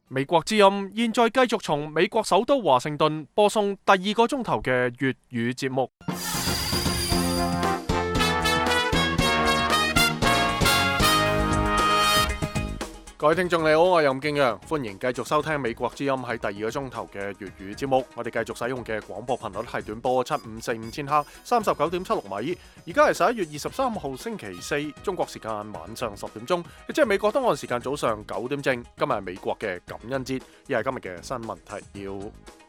美國之音現在繼續從美國首都華盛頓播送第二個鐘頭嘅粵語節目。各位聽眾你好，我係任敬陽，歡迎繼續收聽美國之音喺第二個鐘頭嘅粵語節目。我哋繼續使用嘅廣播頻率係短波7545千赫39.76米。而家係11月23號星期四，中國時間晚上10點鐘，亦即係美國當岸時間早上9點正。今日係美國嘅感恩節，亦係今日嘅新聞提要。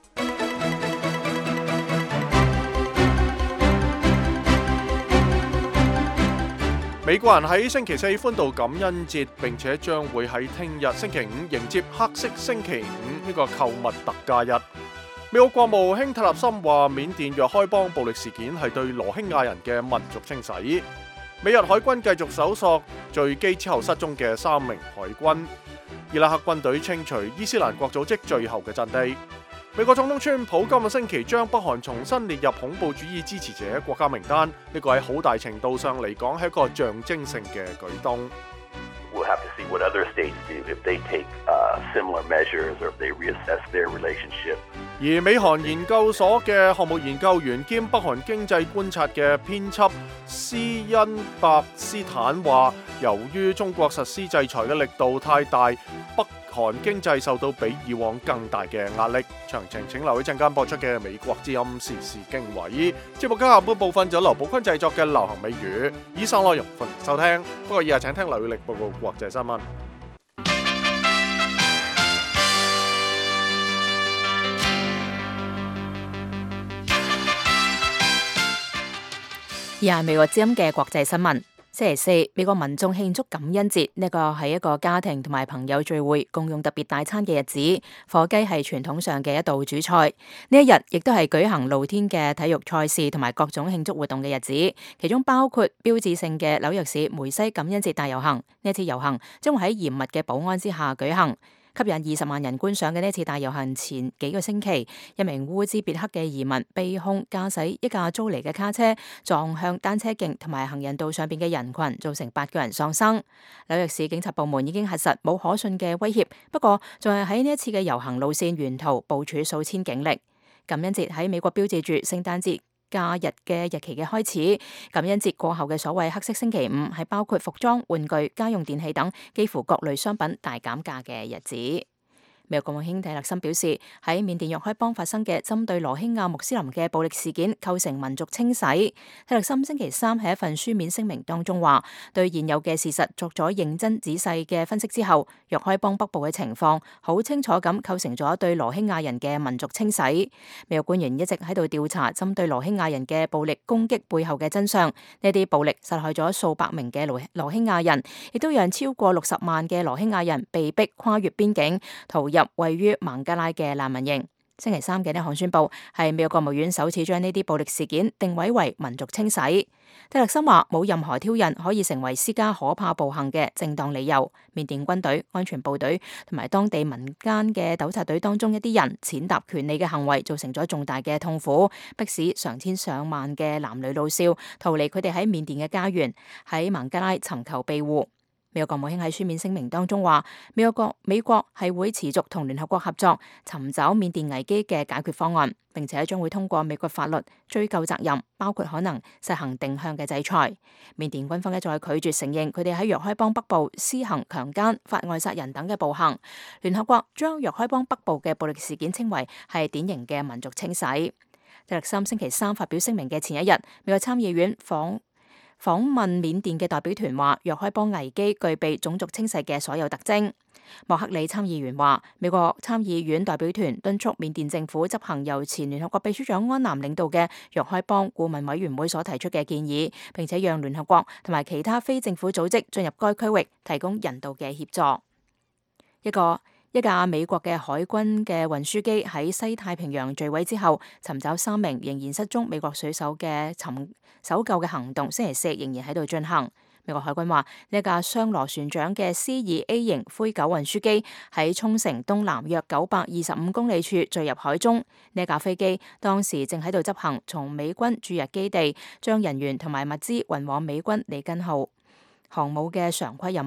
美國人喺星期四歡度感恩節，並且將會喺聽日星期五迎接黑色星期五呢個購物特價日。美國國務卿塔利森話，緬甸若開邦暴力事件係對羅興亞人嘅民族清洗。美日海軍繼續搜索墜機之後失蹤嘅3名海軍。伊拉克軍隊清除伊斯蘭國組織最後嘅陣地。美國總統川普今個星期將北韓重新列入恐怖主義支持者國家名單，呢個喺好大程度上嚟講係一個象徵性嘅舉動。 We'll have to see what other states do if they take similar measures or if they reassess their relationship. 而美韓研究所嘅項目研究員兼北韓經濟觀察嘅編輯斯恩伯斯坦話，由於中國實施制裁嘅力度太大，北韓經濟受到比以往更大嘅壓力。詳情請留意陣間播出嘅美國之音時事經緯。節目嘅下半部分就劉寶坤製作嘅流行美語。以上內容歡迎收聽。不過以下請聽劉宇力報告國際新聞。 而係美國之音嘅國際新聞。星期四，美國民眾慶祝感恩節，呢個係一個家庭同埋朋友聚會、共用特別大餐嘅日子。火雞係傳統上嘅一道主菜。呢一日亦都係舉行露天嘅體育賽事同埋各種慶祝活動嘅日子，其中包括標誌性嘅紐約市梅西感恩節大遊行。呢一次遊行將會喺嚴密嘅保安之下舉行。吸引20萬人觀賞嘅呢次大遊行前幾個星期，一名烏茲別克嘅移民被控駕駛一架租嚟嘅卡車撞向單車徑同埋行人道上邊嘅人群，造成8個人喪生。紐約市警察部門已經核實冇可信嘅威脅，不過仲係喺呢一次嘅遊行路線沿途部署數千警力。感恩節喺美國標誌住聖誕節假日嘅日期嘅開始。感恩節過後嘅所謂黑色星期五係包括服裝、玩具、家用電器等幾乎各類商品大減價嘅日子。美國國務卿蒂勒森表示，喺緬甸若開邦發生嘅針對羅興亞穆斯林嘅暴力事件構成民族清洗。蒂勒森星期三喺一份書面聲明當中話，對現有嘅事實作咗認真仔細嘅分析之後，若開邦北部嘅情況好清楚咁構成咗對羅興亞人嘅民族清洗。美國官員一直喺度調查針對羅興亞人嘅暴力攻擊背後嘅真相。呢啲暴力殺害咗數百名嘅羅興亞人，亦都讓超過60萬嘅羅興亞人被逼跨越邊境逃入位於孟加拉嘅難民營。星期三嘅呢項宣布係美國國務院首次將呢啲暴力事件定位為民族清洗。蒂勒森話冇任何挑釁可以成為施加可怕暴行嘅正當理由。緬甸軍隊、安全部隊同埋當地民間嘅糾察隊當中一啲人踐踏權利嘅行為，造成咗重大嘅痛苦，迫使成千上萬嘅男女老少逃離佢哋喺緬甸嘅家園，喺孟加拉尋求庇護。美國國務卿喺書面聲明當中話，美國係會持續同聯合國合作，尋找緬甸危機嘅解決方案，並且將會通過美國法律追究責任，包括可能實行定向嘅制裁。緬甸軍方一再拒絕承認佢哋喺若開邦北部施行強姦、法外殺人等嘅暴行。聯合國將若開邦北部嘅暴力事件稱為係典型嘅民族清洗。蒂勒森星期三發表聲明嘅前一日，美國參議院訪問緬甸嘅代表團話，若開邦危機具備種族清洗嘅所有特徵。莫克里參議員話，美國參議院代表團敦促緬甸政府執行由前聯合國秘書長安南領導嘅若開邦顧問委員會所提出嘅建議，並且讓聯合國同埋其他非政府組織進入該區域提供人道嘅協助。一架美國嘅海軍嘅運輸機喺西太平洋墜毀之後，尋找3名仍然失蹤美國水手嘅搜救嘅行動，星期四仍然喺度進行。美國海軍話，呢架雙螺旋槳嘅 C2A 型灰狗運輸機喺沖繩東南約925公里處墜入海中。呢架飛機當時正喺度執行從美軍駐日基地將人員同埋物資運往美軍里根號航母嘅常規任務。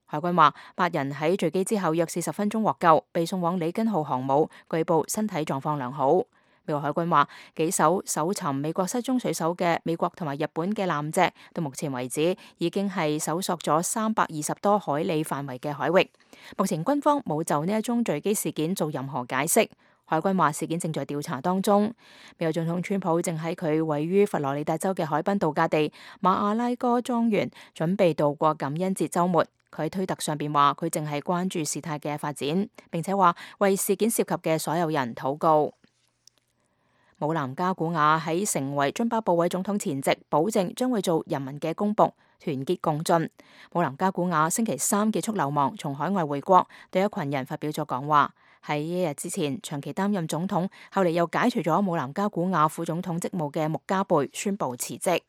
海軍話8人喺墜機之後約40分鐘獲救，被送往里根號航母，據報身體狀況良好。美國海軍話幾艘搜尋美國失蹤水手嘅美國同埋日本嘅艦隻，到目前為止已經係搜索咗320多海里範圍嘅海域。目前軍方冇就呢一宗墜機事件做任何解釋。海軍話事件正在調查當中。美國總統川普正喺佢位於佛羅里達州嘅海濱度假地馬阿拉戈莊園準備度過感恩節週末。佢喺推特上邊話佢淨係關注事態嘅發展，並且話為事件涉及嘅所有人禱告。姆南加古瓦喺成為津巴布韋總統前夕，保證將會做人民嘅公僕，團結共進。姆南加古瓦星期3結束流亡，從海外回國，對一群人發表咗講話。喺一日之前，長期擔任總統，後嚟又解除咗姆南加古瓦副總統職務嘅穆加貝宣布辭職。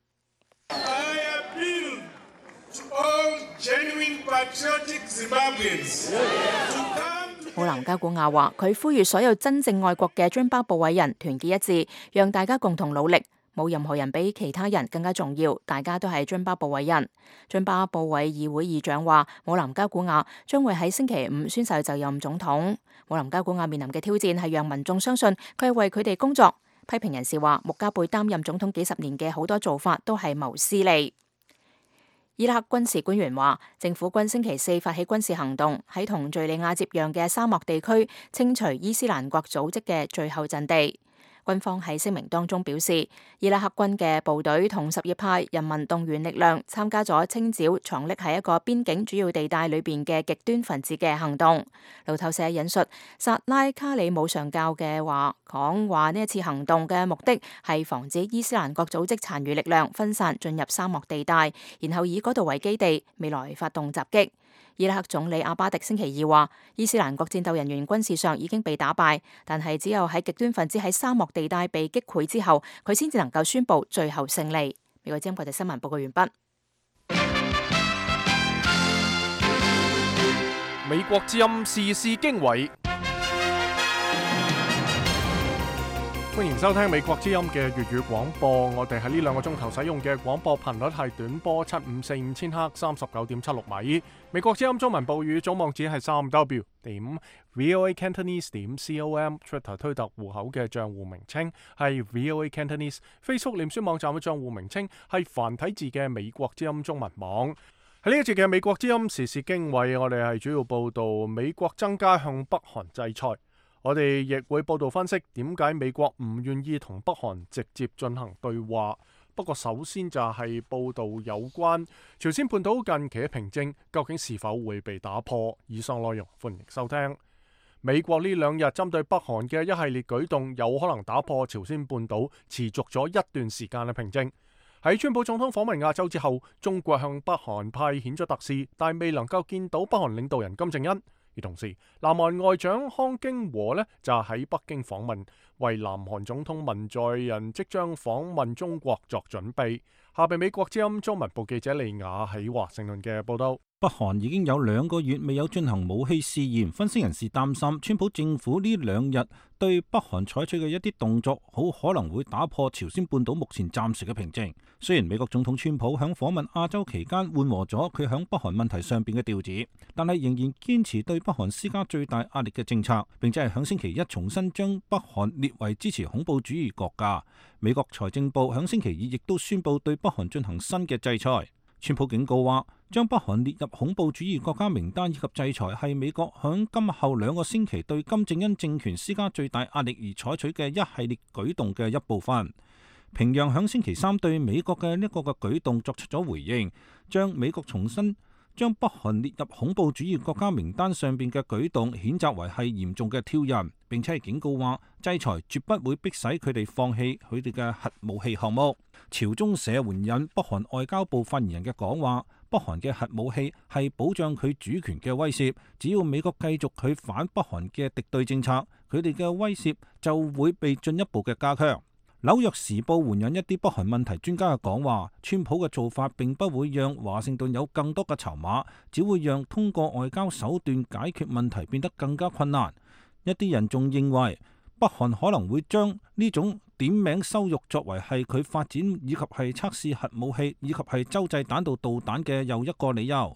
姆南加古瓦話：佢呼籲所有真正愛國嘅津巴布韋人團結一致，讓大家共同努力。冇任何人比其他人更加重要，大家都係津巴布韋人。津巴布韋議會議長話：姆南加古瓦將會喺星期5宣誓就任總統。姆南加古瓦面臨嘅挑戰係讓民眾相信佢係為佢哋工作。批評人士話：穆加貝擔任總統幾十年嘅好多做法都係謀私利。伊拉克軍事官員話，政府軍星期4發起軍事行動，喺同敘利亞接壤嘅沙漠地區清除伊斯蘭國組織嘅最後陣地。軍方喺聲明當中表示，伊拉克軍嘅部隊同什葉派人民動員力量參加咗清剿藏匿喺一個邊境主要地帶裏邊嘅極端分子嘅行動。路透社引述薩拉卡里姆上校嘅話講話，呢一次行動嘅目的係防止伊斯蘭國組織殘餘力量分散進入沙漠地帶，然後以嗰度為基地，未來發動襲擊。伊拉克總理阿巴迪星期2話，伊斯蘭國戰鬥人員軍事上已經被打敗，但係只有喺極端分子喺沙漠地帶被擊潰之後，佢先至能夠宣布最後勝利。美國之音國際新聞報告完畢。 美國之音時事經緯，歡迎收聽美國之音嘅粵語廣播。我哋喺呢2個鐘頭使用嘅廣播頻率係短波7545千赫39.76米。美國之音中文報語總網址係3w.voacantonese.com。Twitter 推特戶口嘅賬戶名稱係 VOA Cantonese。Facebook 臉書網站嘅賬戶名稱係繁體字嘅美國之音中文網。喺呢一節嘅美國之音時事經緯，我哋係主要報道美國增加向北韓制裁。我哋亦會報道分析點解美國唔願意同北韓直接進行對話。不過首先就係報道有關朝鮮半島近期嘅平靜究竟是否會被打破。以上內容歡迎收聽。美國呢2日針對北韓嘅一系列舉動，有可能打破朝鮮半島持續咗一段時間嘅平靜。喺川普總統訪問亞洲之後，中國向北韓派遣咗特使，但未能夠見到北韓領導人金正恩。而同時，南韓外長康京和就喺北京訪問，為南韓總統文在寅即將訪問中國作準備。下邊美國之音中文部記者利亞喺華盛頓嘅報道。 北韓已經有2個月未有進行武器試驗，分析人士擔心川普政府呢2日對北韓採取嘅一啲動作，好可能會打破朝鮮半島目前暫時嘅平靜。雖然美國總統川普響訪問亞洲期間緩和咗佢響北韓問題上邊嘅調子，但係仍然堅持對北韓施加最大壓力嘅政策，並且係響星期1重新將北韓列為支持恐怖主義國家。美國財政部響星期2亦都宣布對北韓進行新嘅制裁。川普警告話，將北韓列入恐怖主義國家名單以及制裁係美國響今後2個星期對金正恩政權施加最大壓力而採取嘅一系列舉動嘅一部分。平壤響星期3對美國嘅呢個舉動作出咗回應，將美國重新將北韓列入恐怖主義國家名單上邊嘅舉動譴責為係嚴重嘅挑釁，並且係警告話制裁絕不會迫使佢哋放棄佢哋嘅核武器項目。朝中社援引北韓外交部發言人嘅講話，北韓嘅核武器係保障佢主權嘅威懾，只要美國繼續佢反北韓嘅敵對政策，佢哋嘅威懾就會被進一步嘅加強。紐約時報援引一啲北韓問題專家嘅講話，川普嘅做法並不會讓華盛頓有更多嘅籌碼，只會讓通過外交手段解決問題變得更加困難。一啲人仲認為北韓可能會將呢種點名羞辱作為係佢發展以及係測試核武器以及係洲際彈道導彈嘅又一個理由。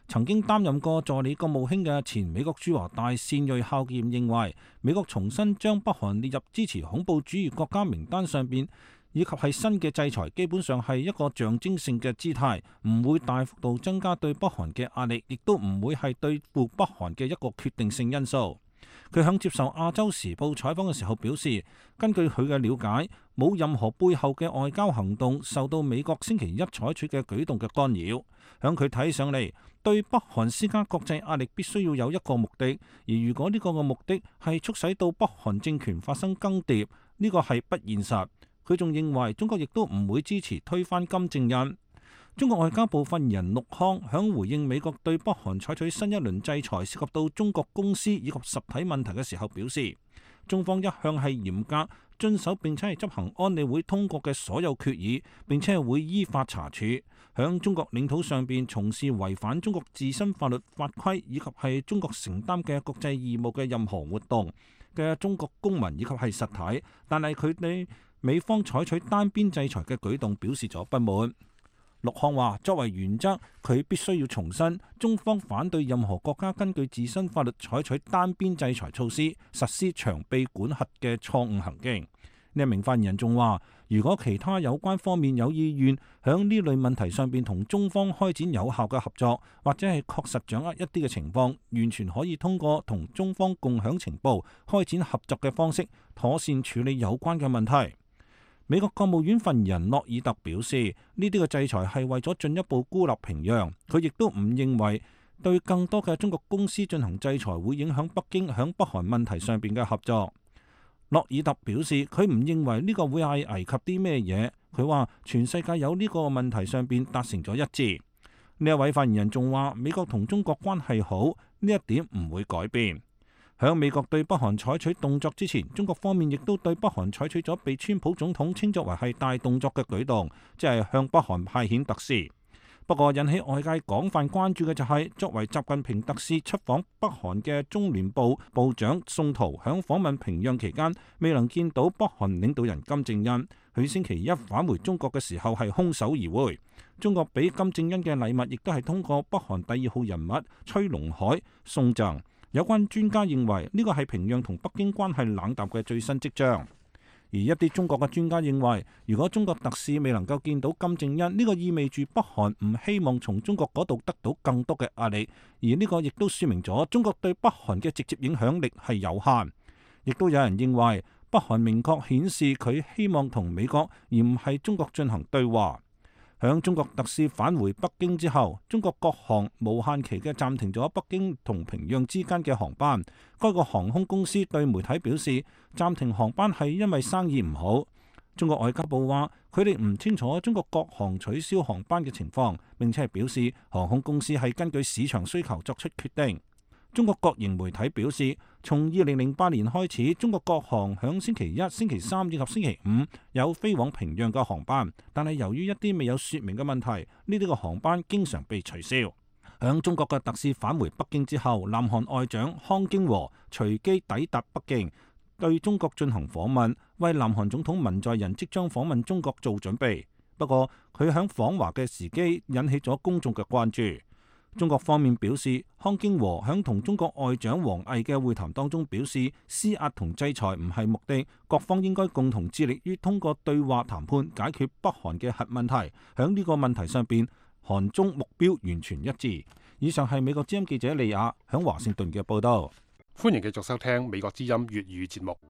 曾經擔任過助理國務卿嘅前美國駐華大使芮孝儉認為，美國重新將北韓列入支持恐怖主義國家名單上邊，以及係新嘅制裁，基本上係一個象徵性嘅姿態，唔會大幅度增加對北韓嘅壓力，亦都唔會係對付北韓嘅一個決定性因素。佢響接受亞洲時報採訪嘅時候表示，根據佢嘅了解，冇任何背後嘅外交行動受到美國星期一採取嘅舉動嘅干擾。響佢睇上嚟，對北韓施加國際壓力必須要有一個目的，而如果呢個嘅目的係促使到北韓政權發生更迭，呢個係不現實。佢仲認為中國亦都唔會支持推翻金正恩。中國外交部發言人陸康響回應美國對北韓採取新一輪制裁涉及到中國公司以及實體問題嘅時候表示，中方一向係嚴格遵守並且係執行安理會通過嘅所有決議，並且係會依法查處響中國領土上邊從事違反中國自身法律法規以及係中國承擔嘅國際義務嘅任何活動嘅中國公民以及係實體，但係佢哋美方採取單邊制裁嘅舉動表示咗不滿。陸康話：作為原則，佢必須要重申，中方反對任何國家根據自身法律採取單邊制裁措施，實施長臂管轄嘅錯誤行徑。呢一名發言人仲話：如果其他有關方面有意願響呢類問題上邊同中方開展有效嘅合作，或者係確實掌握一啲嘅情況，完全可以通過同中方共享情報、開展合作嘅方式，妥善處理有關嘅問題。美國國務院發言人諾爾特表示，呢啲嘅制裁係為咗進一步孤立平壤。佢亦都唔認為對更多嘅中國公司進行制裁會影響北京響北韓問題上邊嘅合作。諾爾特表示，佢唔認為呢個會係危及啲咩嘢。佢話全世界有呢個問題上邊達成咗一致。呢一位發言人仲話，美國同中國關係好，呢一點唔會改變。響美國對北韓採取動作之前，中國方面亦都對北韓採取咗被川普總統稱作為係大動作嘅舉動，即係向北韓派遣特使。不過引起外界廣泛關注嘅就係，作為習近平特使出訪北韓嘅中聯部部長宋濤，響訪問平壤期間未能見到北韓領導人金正恩。佢星期一返回中國嘅時候係空手而回。中國俾金正恩嘅禮物亦都係通過北韓第二號人物崔龍海送贈。有關專家認為呢個係平壤同北京關係冷淡嘅最新跡象，而一啲中國嘅專家認為，如果中國特使未能夠見到金正恩，呢個意味住北韓唔希望從中國嗰度得到更多嘅壓力，而呢個亦都說明咗中國對北韓嘅直接影響力係有限。亦都有人認為，北韓明確顯示佢希望同美國而唔係中國進行對話。響中國特使返回北京之後，中國國航無限期嘅暫停咗北京同平壤之間嘅航班。該個航空公司對媒體表示，暫停航班係因為生意唔好。中國外交部話，佢哋唔清楚中國國航取消航班嘅情況，並且係表示航空公司係根據市場需求作出決定。中國國營媒體表示，從2008年開始，中國國航響星期一、星期三以及星期五有飛往平壤嘅航班，但係由於一啲未有說明嘅問題，呢啲個航班經常被取消。響中國嘅特使返回北京之後，南韓外長康京和隨機抵達北京，對中國進行訪問，為南韓總統文在寅即將訪問中國做準備。不過佢響訪華嘅時機引起咗公眾嘅關注。中國方面表示，康京和響同中國外長王毅嘅會談當中表示，施壓同制裁唔係目的，各方應該共同致力於通過對話談判解決北韓嘅核問題。響呢個問題上邊，韓中目標完全一致。以上係美國之音記者利亞響華盛頓嘅報道。 歡迎繼續收聽美國之音粵語節目。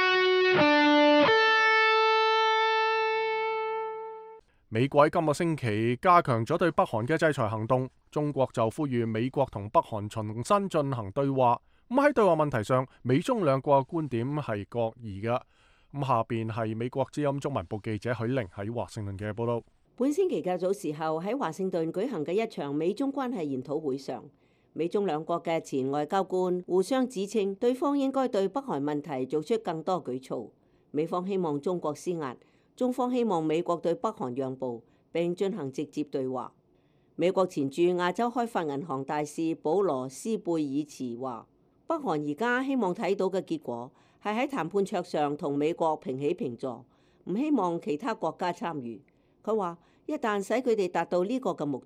美國今個星期加強咗對北韓嘅制裁行動，中國就呼籲美國同北韓重新進行對話。喺對話問題上，美中兩國嘅觀點係各異嘅。下邊係美國之音中文部記者許玲喺華盛頓嘅報道。 本星期較早時候喺華盛頓舉行嘅一場美中關係研討會上，美中兩國嘅前外交官互相指稱對方應該對北韓問題做出更多舉措。美方希望中國施壓，中方希望美國對北韓讓步並進行直接對話。美國前駐亞洲開發銀行大使保羅斯貝爾茨話，北韓而家希望睇到嘅結果係喺談判桌上同美國平起平坐，唔希望其他國家參與。佢話一旦使佢哋達到呢個嘅目的，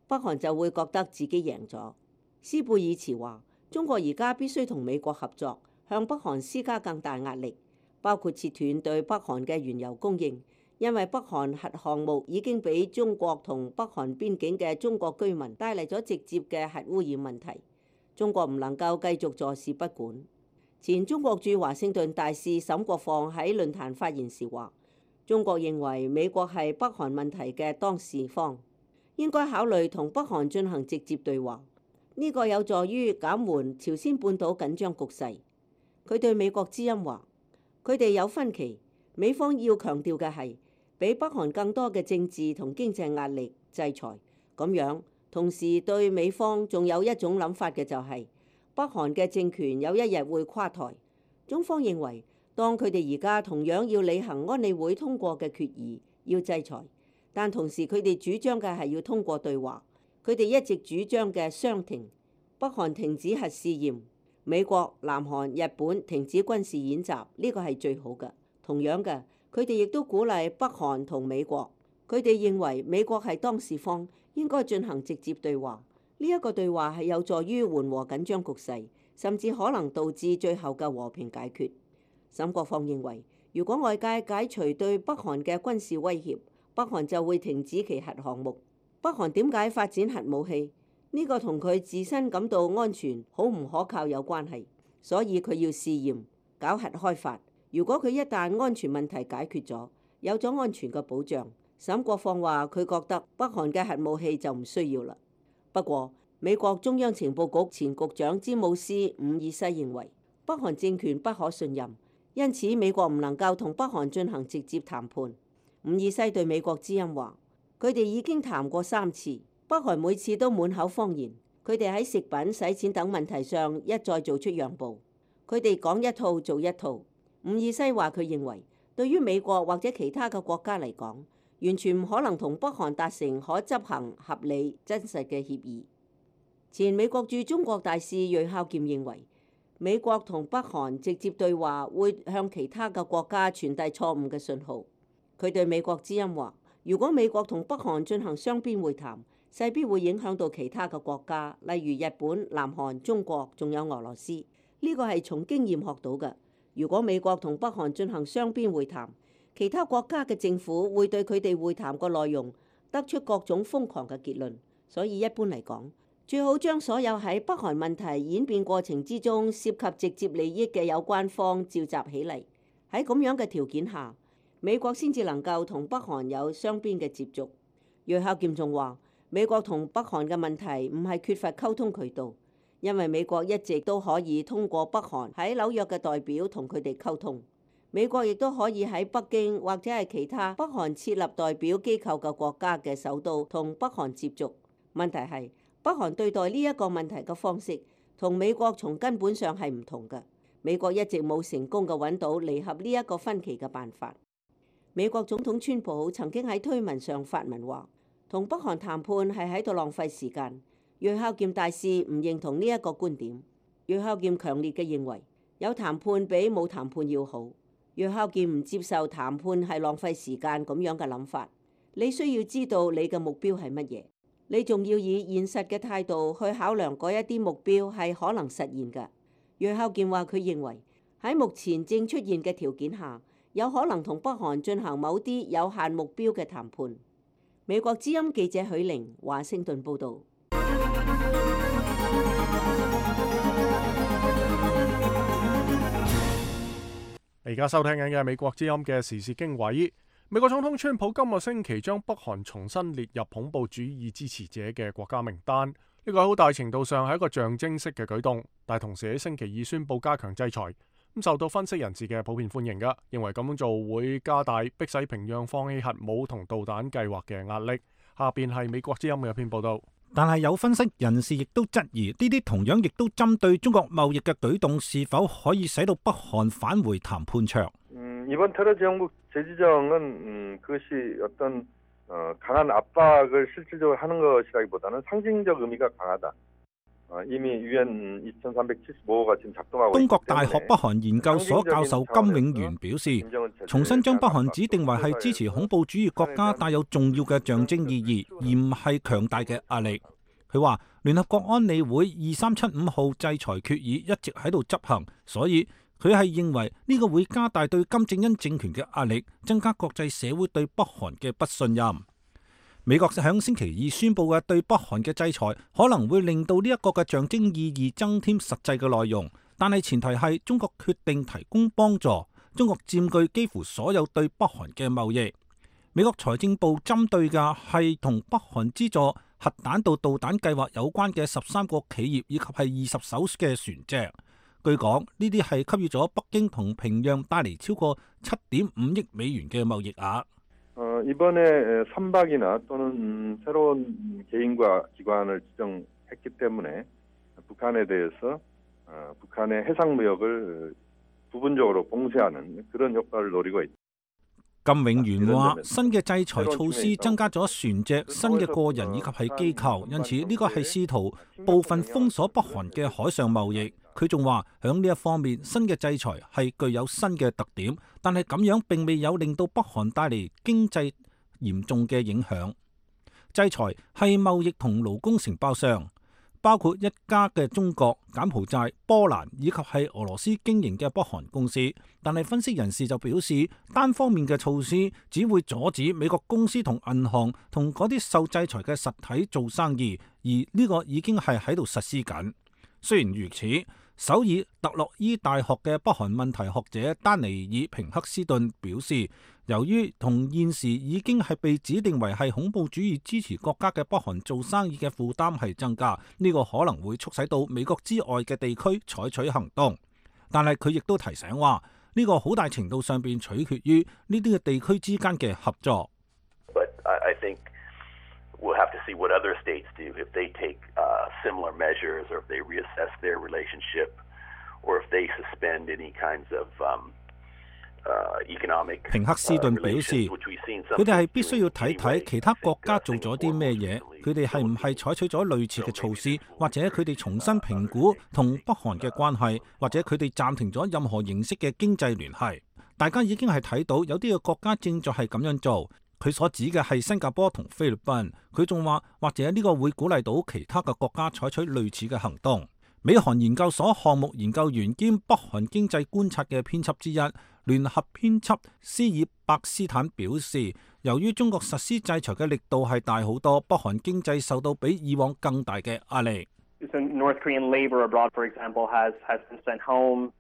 北韓就會覺得自己贏咗。斯貝爾茨話：中國而家必須同美國合作，向北韓施加更大壓力，包括切斷對北韓嘅原油供應，因為北韓核項目已經俾中國同北韓邊境嘅中國居民帶嚟咗直接嘅核污染問題。中國唔能夠繼續坐視不管。前中國駐華盛頓大使沈國放喺論壇發言時話：中國認為美國係北韓問題嘅當事方，應該考慮同北韓進行直接對話，呢個有助於減緩朝鮮半島緊張局勢。佢對美國之音話：佢哋有分歧，美方要強調嘅係俾北韓更多嘅政治同經濟壓力制裁，咁樣同時對美方仲有一種諗法嘅就係北韓嘅政權有一日會垮台。中方認為，當佢哋而家同樣要履行安理會通過嘅決議，要制裁，但同時佢哋主張嘅係要通過對話。佢哋一直主張嘅雙停，北韓停止核試驗，美國、南韓、日本停止軍事演習，呢個係最好嘅。同樣嘅，佢哋亦都鼓勵北韓同美國，佢哋認為美國係當事方，應該進行直接對話。呢一個對話係有助於緩和緊張局勢，甚至可能導致最後嘅和平解決。沈國放認為，如果外界解除對北韓嘅軍事威脅，北韓就會停止其核項目。北韓點解發展核武器？呢個同佢自身感到安全好唔可靠有關係，所以佢要試驗搞核開發。如果佢一旦安全問題解決咗，有咗安全嘅保障，沈國放話佢覺得北韓嘅核武器就唔需要啦。不過，美國中央情報局前局長詹姆斯·伍爾西認為北韓政權不可信任，因此美國唔能夠同北韓進行直接談判。伍爾西對美國之音話：佢哋已經談過3次，北韓每次都滿口謊言。佢哋喺食品、洗錢等問題上一再做出讓步，佢哋講一套做一套。伍爾西話佢認為，對於美國或者其他嘅國家嚟講，完全唔可能同北韓達成可執行、合理、真實嘅協議。前美國駐中國大使瑞孝儉認為，美國同北韓直接對話會向其他嘅國家傳遞錯誤嘅信號。佢對美國之音話：如果美國同北韓進行雙邊會談，勢必會影響到其他嘅國家，例如日本、南韓、中國，仲有俄羅斯。呢個係從經驗學到嘅。如果美國同北韓進行雙邊會談，其他國家嘅政府會對佢哋會談個內容得出各種瘋狂嘅結論，所以一般嚟講，最好將所有喺北韓問題演變過程之中涉及直接利益嘅有關方召集起嚟。喺咁樣嘅條件下，美國先至能夠同北韓有雙邊嘅接觸。瑞孝儉仲話：美國同北韓嘅問題唔係缺乏溝通渠道，因為美國一直都可以通過北韓喺紐約嘅代表同佢哋溝通。美國亦都可以喺北京或者係其他北韓設立代表機構嘅國家嘅首都同北韓接觸。問題係北韓對待呢一個問題嘅方式同美國從根本上係唔同嘅。美國一直冇成功嘅揾到彌合呢一個分歧嘅辦法。美國總統川普曾經喺推文上發文話，同北韓談判係喺度浪費時間。瑞孝儉大使唔認同呢一個觀點。瑞孝儉強烈嘅認為，有談判比冇談判要好。瑞孝儉唔接受談判係浪費時間咁樣嘅諗法。你需要知道你嘅目標係乜嘢，你仲要以現實嘅態度去考量嗰一啲目標係可能實現嘅。瑞孝儉話佢認為喺目前正出現嘅條件下，有可能同北韓進行某啲有限目標嘅談判。美國之音記者許玲華盛頓報導。 而家收聽緊嘅係美國之音嘅時事經緯。美國總統川普今個星期將北韓重新列入恐怖主義支持者嘅國家名單，呢個喺好大程度上係一個象徵式嘅舉動，但係同時喺星期二宣布加強制裁，咁受到分析人士嘅普遍歡迎㗎，認為咁樣做會加大迫使平壤放棄核武同導彈計劃嘅壓力。下邊係美國之音嘅一篇報道。 但係有分析人士亦都質疑，呢啲同樣亦都針對中國貿易嘅舉動，是否可以使到北韓返回談判桌？ 이번 테러 정부 재지정은 그것이 어떤 강한 압박을 실질적으로 하는 것이라기보다는 상징적 의미가 강하다. 東國大學北韓研究所教授金永元表示，重新將北韓指定為係支持恐怖主義國家帶有重要嘅象徵意義，而唔係強大嘅壓力。佢話聯合國安理會2375號制裁決議一直喺度執行，所以佢係認為呢個會加大對金正恩政權嘅壓力，增加國際社會對北韓嘅不信任。美國響星期二宣布嘅對北韓嘅制裁，可能會令到呢一個嘅象徵意義增添實際嘅內容，但係前提係中國決定提供幫助。中國佔據幾乎所有對北韓嘅貿易。美國財政部針對嘅係同北韓資助核彈道導彈計劃有關嘅13個企業以及係20艘嘅船隻。據講，呢啲係給予咗北京同平壤帶嚟超過7.5億美元嘅貿易額。 이번에 선박이나 또는 새로운 개인과 기관을 지정했기 때문에 북한에 대해서 북한의 해상무역을 부분적으로 봉쇄하는 그런 효과를 노리고 있다. 金永元話：新嘅制裁措施增加咗船隻、新嘅個人以及係機構，因此呢個係試圖部分封鎖北韓嘅海上貿易。佢仲話響呢一方面，新嘅制裁係具有新嘅特點，但係咁樣並未有令到北韓帶嚟經濟嚴重嘅影響。制裁係貿易同勞工承包商，包括一家嘅中國、柬埔寨、波蘭以及係俄羅斯經營嘅北韓公司。但係分析人士就表示，單方面嘅措施只會阻止美國公司同銀行同嗰啲受制裁嘅實體做生意，而呢個已經係喺度實施緊。雖然如此，首爾特洛伊大學嘅北韓問題學者丹尼爾平克斯頓表示，由於同現時已經係被指定為係恐怖主義支持國家嘅北韓做生意嘅負擔係增加，呢個可能會促使到美國之外嘅地區採取行動。但係佢亦都提醒話，呢個好大程度上邊取決於呢啲嘅地區之間嘅合作。 But I think we'll have to see what other states do if they take similar measures, or if they reassess their relationship, or if they suspend any kinds of economic. 平克斯頓表示，佢哋係必須要睇睇其他國家做咗啲咩嘢，佢哋係唔係採取咗類似嘅措施，或者佢哋重新評估同北韓嘅關係，或者佢哋暫停咗任何形式嘅經濟聯繫。大家已經係睇到有啲嘅國家正在係咁樣做。佢所指嘅係新加坡同菲律賓。佢仲話，或者呢個會鼓勵到其他嘅國家採取類似嘅行動。美韓研究所項目研究員兼北韓經濟觀察嘅編輯之一，聯合編輯斯爾伯斯坦表示，由於中國實施制裁嘅力度係大好多，北韓經濟受到比以往更大嘅壓力。 North Korean labor abroad, for example, has been sent home,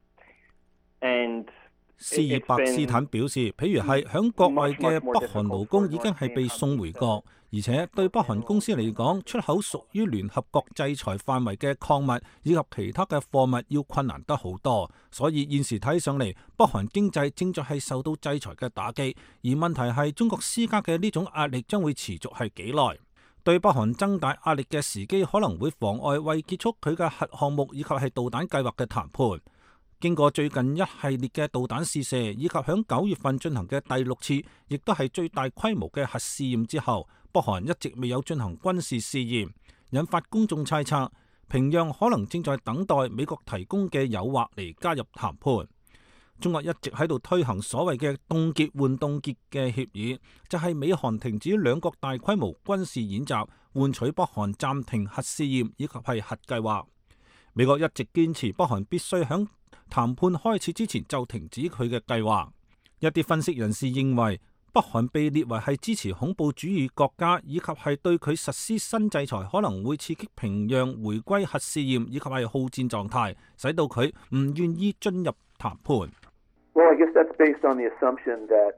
and 斯爾伯斯坦表示，譬如係響國外嘅北韓勞工已經係被送回國，而且對北韓公司嚟講，出口屬於聯合國制裁範圍嘅礦物以及其他嘅貨物要困難得好多，所以現時睇上嚟，北韓經濟正在係受到制裁嘅打擊，而問題係中國施加嘅呢種壓力將會持續係幾耐？對北韓增大壓力嘅時機可能會妨礙為結束佢嘅核項目以及係導彈計劃嘅談判。經過最近一系列嘅導彈試射，以及響9月份進行嘅第6次，亦都係最大規模嘅核試驗之後，北韓一直未有進行軍事試驗，引發公眾猜測，平壤可能正在等待美國提供嘅誘惑嚟加入談判。中國一直喺度推行所謂嘅凍結換凍結嘅協議，就係美韓停止兩國大規模軍事演習，換取北韓暫停核試驗以及係核計劃。美國一直堅持北韓必須響談判開始之前就停止佢嘅計劃。一啲分析人士認為，北韓被列為係支持恐怖主義國家，以及係對佢實施新制裁，可能會刺激平壤回歸核試驗以及係好戰狀態，使到佢唔願意進入談判。 Well, I guess that's based on the assumption that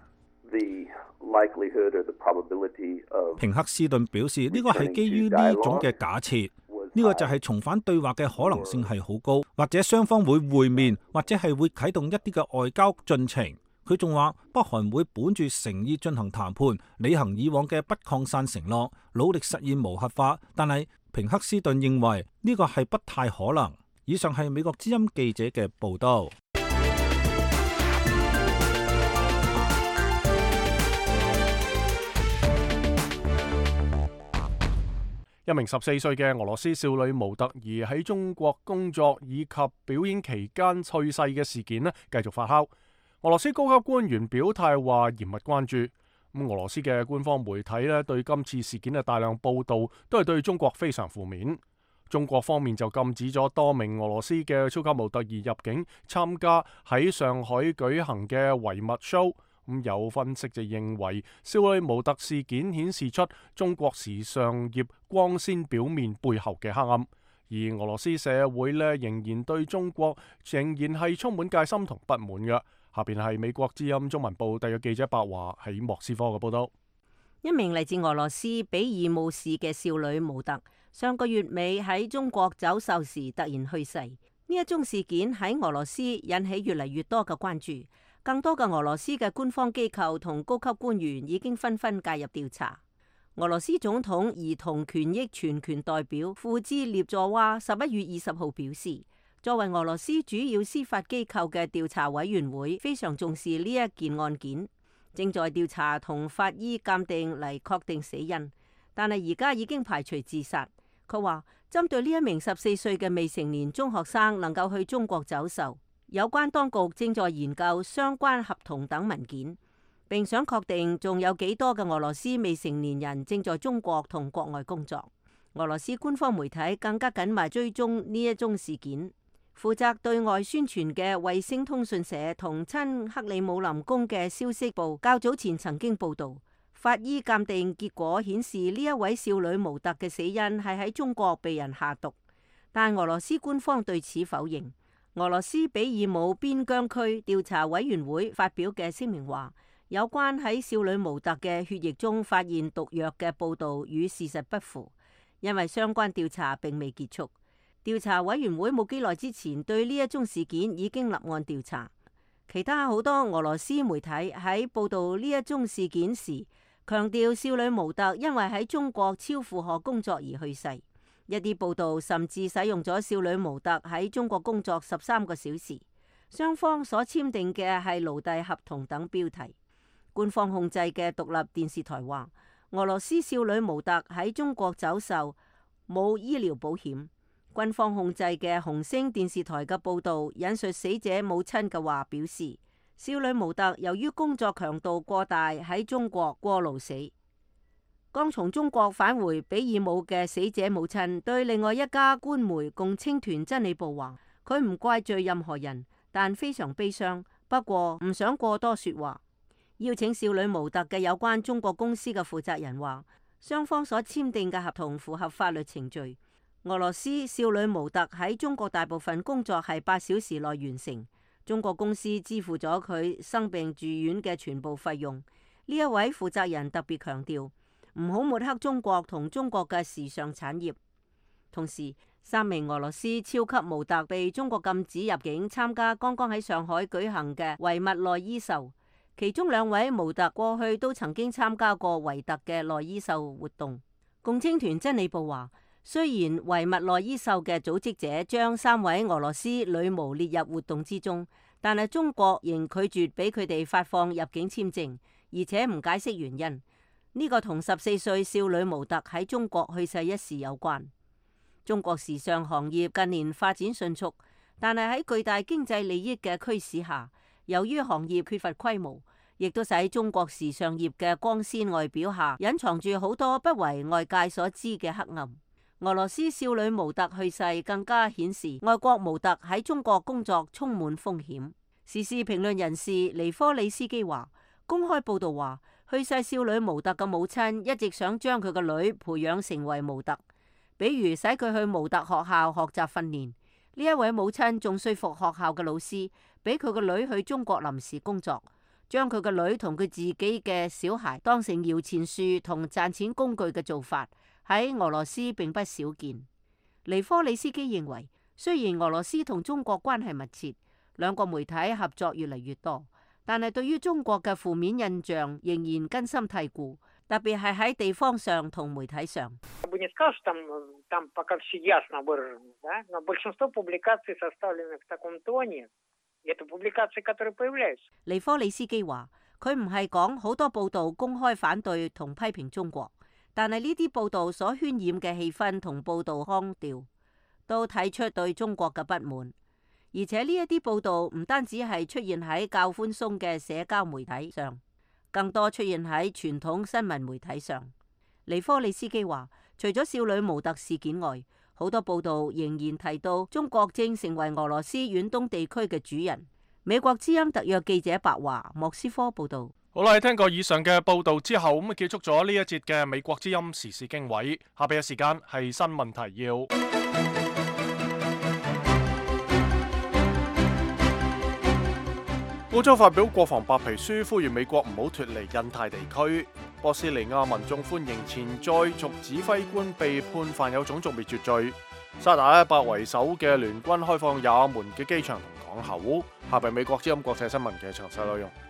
the likelihood or the probability of 平克斯頓表示，呢個係基於呢種嘅假設。呢個就係重返對話嘅可能性係好高，或者雙方會會面，或者係會啟動一啲嘅外交進程。佢仲話，北韓會本住誠意進行談判，履行以往嘅不擴散承諾，努力實現無核化。但係平克斯頓認為呢個係不太可能。以上係美國之音記者嘅報道。 一名14歲嘅俄羅斯少女模特兒喺中國工作以及表演期間去世嘅事件繼續發酵。俄羅斯高級官員表態話嚴密關注。俄羅斯嘅官方媒體對今次事件嘅大量報導都係對中國非常負面。中國方面就禁止咗多名俄羅斯嘅超級模特兒入境參加喺上海舉行嘅維密 show。有分析就認為，少女模特事件顯示出中國時尚業光鮮表面背後嘅黑暗，而俄羅斯社會仍然對中國仍然係充滿戒心同不滿嘅。下邊係美國之音中文部特約記者白華喺莫斯科嘅報道。 一名嚟自俄羅斯比爾姆市嘅少女模特，上個月尾喺中國走秀時突然去世。呢一宗事件喺俄羅斯引起越嚟越多嘅關注。更多嘅俄羅斯嘅官方機構同高級官員已經紛紛介入調查。俄羅斯總統兒童權益全權代表庫茲列佐娃11月20號表示，作為俄羅斯主要司法機構嘅調查委員會，非常重視呢一件案件，正在調查同法醫鑑定嚟確定死因，但係而家已經排除自殺。佢話針對呢一名14歲嘅未成年中學生能夠去中國走秀，有關當局正在研究相關合同等文件，並想確定仲有幾多嘅俄羅斯未成年人正在中國同國外工作。俄羅斯官方媒體更加緊密追蹤呢一宗事件。負責對外宣傳嘅衛星通訊社同親克里姆林宮嘅消息部較早前曾經報導，法醫鑑定結果顯示呢一位少女模特嘅死因係喺中國被人下毒，但俄羅斯官方對此否認。俄羅斯比爾姆邊疆區調查委員會發表嘅聲明話，有關喺少女模特嘅血液中發現毒藥嘅報導與事實不符，因為相關調查並未結束。調查委員會冇幾耐之前對呢一宗事件已經立案調查。其他好多俄羅斯媒體喺報導呢一宗事件時，強調少女模特因為喺中國超負荷工作而去世。一啲報道甚至使用咗少女模特喺中國工作13個小時，雙方所簽訂嘅係奴隸合同等標題。官方控制嘅獨立電視台話，俄羅斯少女模特喺中國走秀冇醫療保險。軍方控制嘅紅星電視台嘅報導引述死者母親嘅話表示，少女模特由於工作強度過大喺中國過勞死。剛從中國返回比爾姆嘅死者母親對另外一家官媒共青團真理報話，佢唔怪罪任何人，但非常悲傷，不過唔想過多說話。邀請少女模特嘅有關中國公司嘅負責人話，雙方所簽訂嘅合同符合法律程序。俄羅斯少女模特喺中國大部分工作係8小時內完成，中國公司支付咗佢生病住院嘅全部費用。呢一位負責人特別強調，唔好抹黑中國同中國嘅時尚產業。同時，3名俄羅斯超級模特被中國禁止入境參加剛剛喺上海舉行嘅維密內衣秀，其中2位模特過去都曾經參加過維特嘅內衣秀活動。共青團真理報話，雖然維密內衣秀嘅組織者將3位俄羅斯女模列入活動之中，但係中國仍拒絕俾佢哋發放入境簽證，而且唔解釋原因。呢個同14歲少女模特喺中國去世一事有關。中國時尚行業近年發展迅速，但係喺巨大經濟利益嘅驅使下，由於行業缺乏規模，亦都使中國時尚業嘅光鮮外表下隱藏住好多不為外界所知嘅黑暗。俄羅斯少女模特去世更加顯示外國模特喺中國工作充滿風險。時事評論人士尼科里斯基話，公開報道話，去世少女模特嘅母親一直想將佢個女培養成為模特，比如使佢去模特學校學習訓練。呢一位母親仲說服學校嘅老師，俾佢個女去中國臨時工作，將佢個女同佢自己嘅小孩當成搖錢樹同賺錢工具嘅做法，喺俄羅斯並不少見。尼科里斯基認為，雖然俄羅斯同中國關係密切，2個媒體合作越嚟越多，但係對於中國嘅負面印象仍然根深蒂固，特別係喺地方上同媒體上。尼科里斯基話，佢唔係講好多報道公開反對同批評中國， 但係呢啲報道所渲染嘅氣氛同報道腔調，都睇出對中國嘅不滿。而且呢一啲報道唔單止係出現喺較寬鬆嘅社交媒體上，更多出現喺傳統新聞媒體上。尼科利斯基話，除咗少女模特事件外，好多報道仍然提到中國正成為俄羅斯遠東地區嘅主人。美國之音特約記者白華莫斯科報道。 好啦，聽過以上嘅報道之後，咁結束咗呢一節嘅美國之音時事經緯。下邊嘅時間係新聞提要。澳洲發表國防白皮書，呼籲美國唔好脫離印太地區。波斯尼亞民眾歡迎前在俗指揮官被判犯有種族滅絕罪。沙特阿拉伯為首嘅聯軍開放也門嘅機場同港口。下邊美國之音國際新聞嘅詳細內容。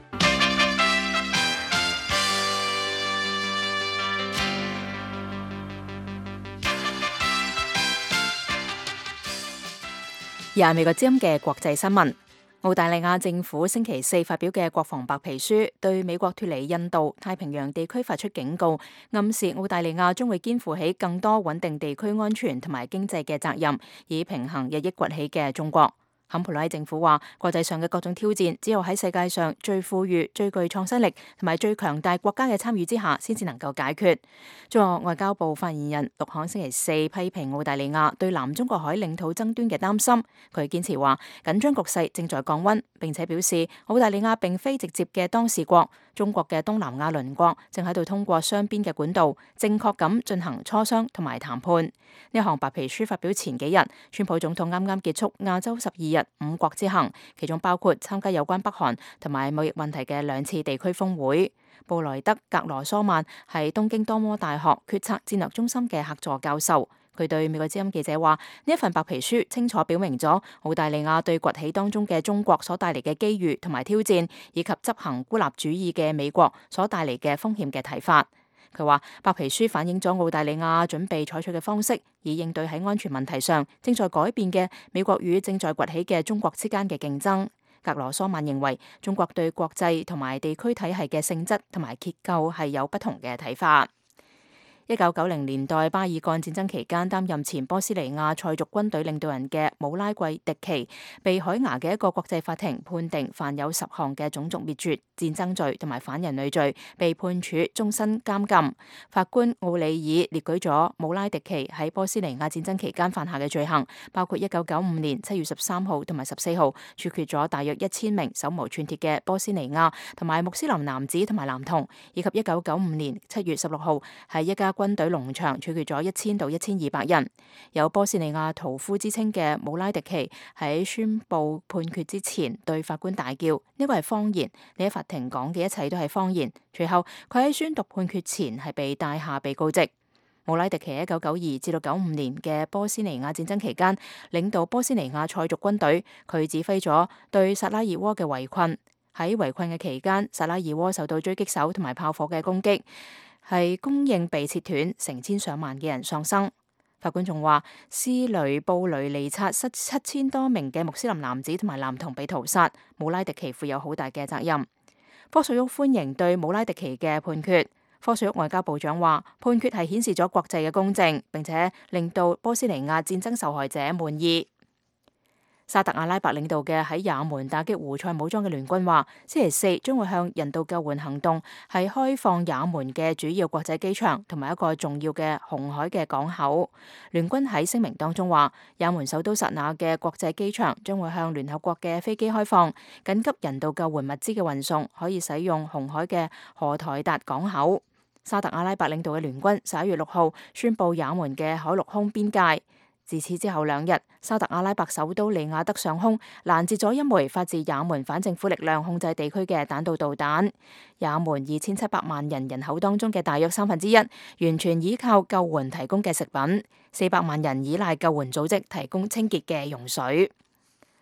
又係美國之音嘅國際新聞。澳大利亞政府星期四發表嘅國防白皮書，對美國脫離印度太平洋地區發出警告，暗示澳大利亞將會肩負起更多穩定地區安全同埋經濟嘅責任，以平衡日益崛起嘅中國。坎普拉政府話，國際上嘅各種挑戰，只有喺世界上最富裕、最具創新力同埋最強大國家嘅參與之下，先至能夠解決。中國外交部發言人陸慷星期四批評澳大利亞對南中國海領土爭端嘅擔心，佢堅持話緊張局勢正在降溫，並且表示澳大利亞並非直接嘅當事國，中國嘅東南亞鄰國正喺度通過雙邊嘅管道，正確咁進行磋商同埋談判。呢項白皮書發表前幾日，川普總統啱啱結束亞洲12日5國之行，其中包括參加有關北韓同埋貿易問題嘅2次地區峰會。布萊德·格羅梭曼係東京多摩大學決策戰略中心嘅客座教授，佢對美國之音記者話：呢一份白皮書清楚表明咗澳大利亞對崛起當中嘅中國所帶嚟嘅機遇同埋挑戰，以及執行孤立主義嘅美國所帶嚟嘅風險嘅睇法。佢話白皮書反映咗澳大利亞準備採取嘅方式，以應對喺安全問題上正在改變嘅美國與正在崛起嘅中國之間嘅競爭。格羅梭曼認為中國對國際同埋地區體系嘅性質同埋結構係有不同嘅睇法。1990年代巴爾幹戰爭期間擔任前波斯尼亞塞族軍隊領導人嘅姆拉季迪奇，被海牙嘅一個國際法庭判定犯有10項嘅種族滅絕、戰爭罪同埋反人類罪，被判處終身監禁。法官奧里爾列舉咗姆拉迪奇喺波斯尼亞戰爭期間犯下嘅罪行，包括1995年7月13號同埋14號處決咗大約1000名手無寸鐵嘅波斯尼亞同埋穆斯林男子同埋男童，以及1995年7月16號喺一家軍隊農場處決咗1000到1200人。有波斯尼亞屠夫之稱嘅姆拉迪奇喺宣布判決之前對法官大叫：呢個係謊言，你喺法庭講嘅一切都係謊言。隨後佢喺宣讀判決前係被帶下被告席。姆拉迪奇喺1992至到95年嘅波斯尼亞戰爭期間領導波斯尼亞塞族軍隊，佢指揮咗對薩拉熱窩嘅圍困。喺圍困嘅期間，薩拉熱窩受到狙擊手同埋炮火嘅攻擊，係供應被切斷，成千上萬嘅人喪生。法官仲話，斯雷布雷尼察7000多名嘅穆斯林男子同埋男童被屠殺，姆拉迪奇負有好大嘅責任。科索沃歡迎對姆拉迪奇嘅判決。科索沃外交部長話，判決係顯示咗國際嘅公正，並且令到波斯尼亞戰爭受害者滿意。沙特阿拉伯領導嘅喺也門打擊胡塞武裝嘅聯軍話，星期四將會向人道救援行動係開放也門嘅主要國際機場同埋一個重要嘅紅海嘅港口。聯軍喺聲明當中話，也門首都薩那嘅國際機場將會向聯合國嘅飛機開放，緊急人道救援物資嘅運送可以使用紅海嘅荷台達港口。沙特阿拉伯領導嘅聯軍11月6號宣布也門嘅海陸空邊界。自此之後2日，沙特阿拉伯首都利雅得上空攔截咗一枚發自也門反政府力量控制地區嘅彈道導彈。也門2700萬人口當中嘅大約1/3，完全依靠救援提供嘅食品，400萬人依賴救援組織提供清潔嘅用水。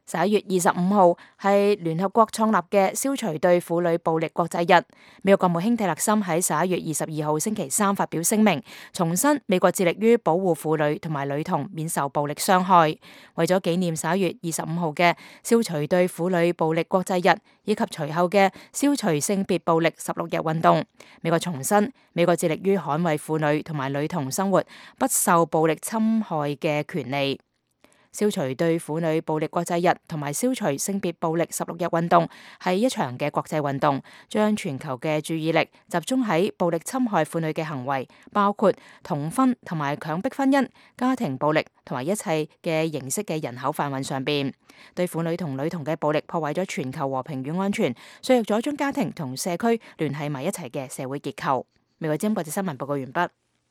11月25號係聯合國創立嘅消除對婦女暴力國際日。美國國務卿蒂勒森喺11月22號星期三發表聲明，重申美國致力於保護婦女同埋女童免受暴力傷害。為咗紀念11月25號嘅消除對婦女暴力國際日，以及隨後嘅消除性別暴力16日運動，美國重申美國致力於捍衛婦女同埋女童生活不受暴力侵害嘅權利。消除對婦女暴力國際日同埋消除性別暴力16日運動係一場嘅國際運動，將全球嘅注意力集中喺暴力侵害婦女嘅行為，包括童婚同埋強迫婚姻、家庭暴力同埋一切嘅形式嘅人口販運上邊。對婦女同女童嘅暴力破壞咗全球和平與安全，削弱咗將家庭同社區聯繫埋一齊嘅社會結構。美國之音國際新聞報告完畢。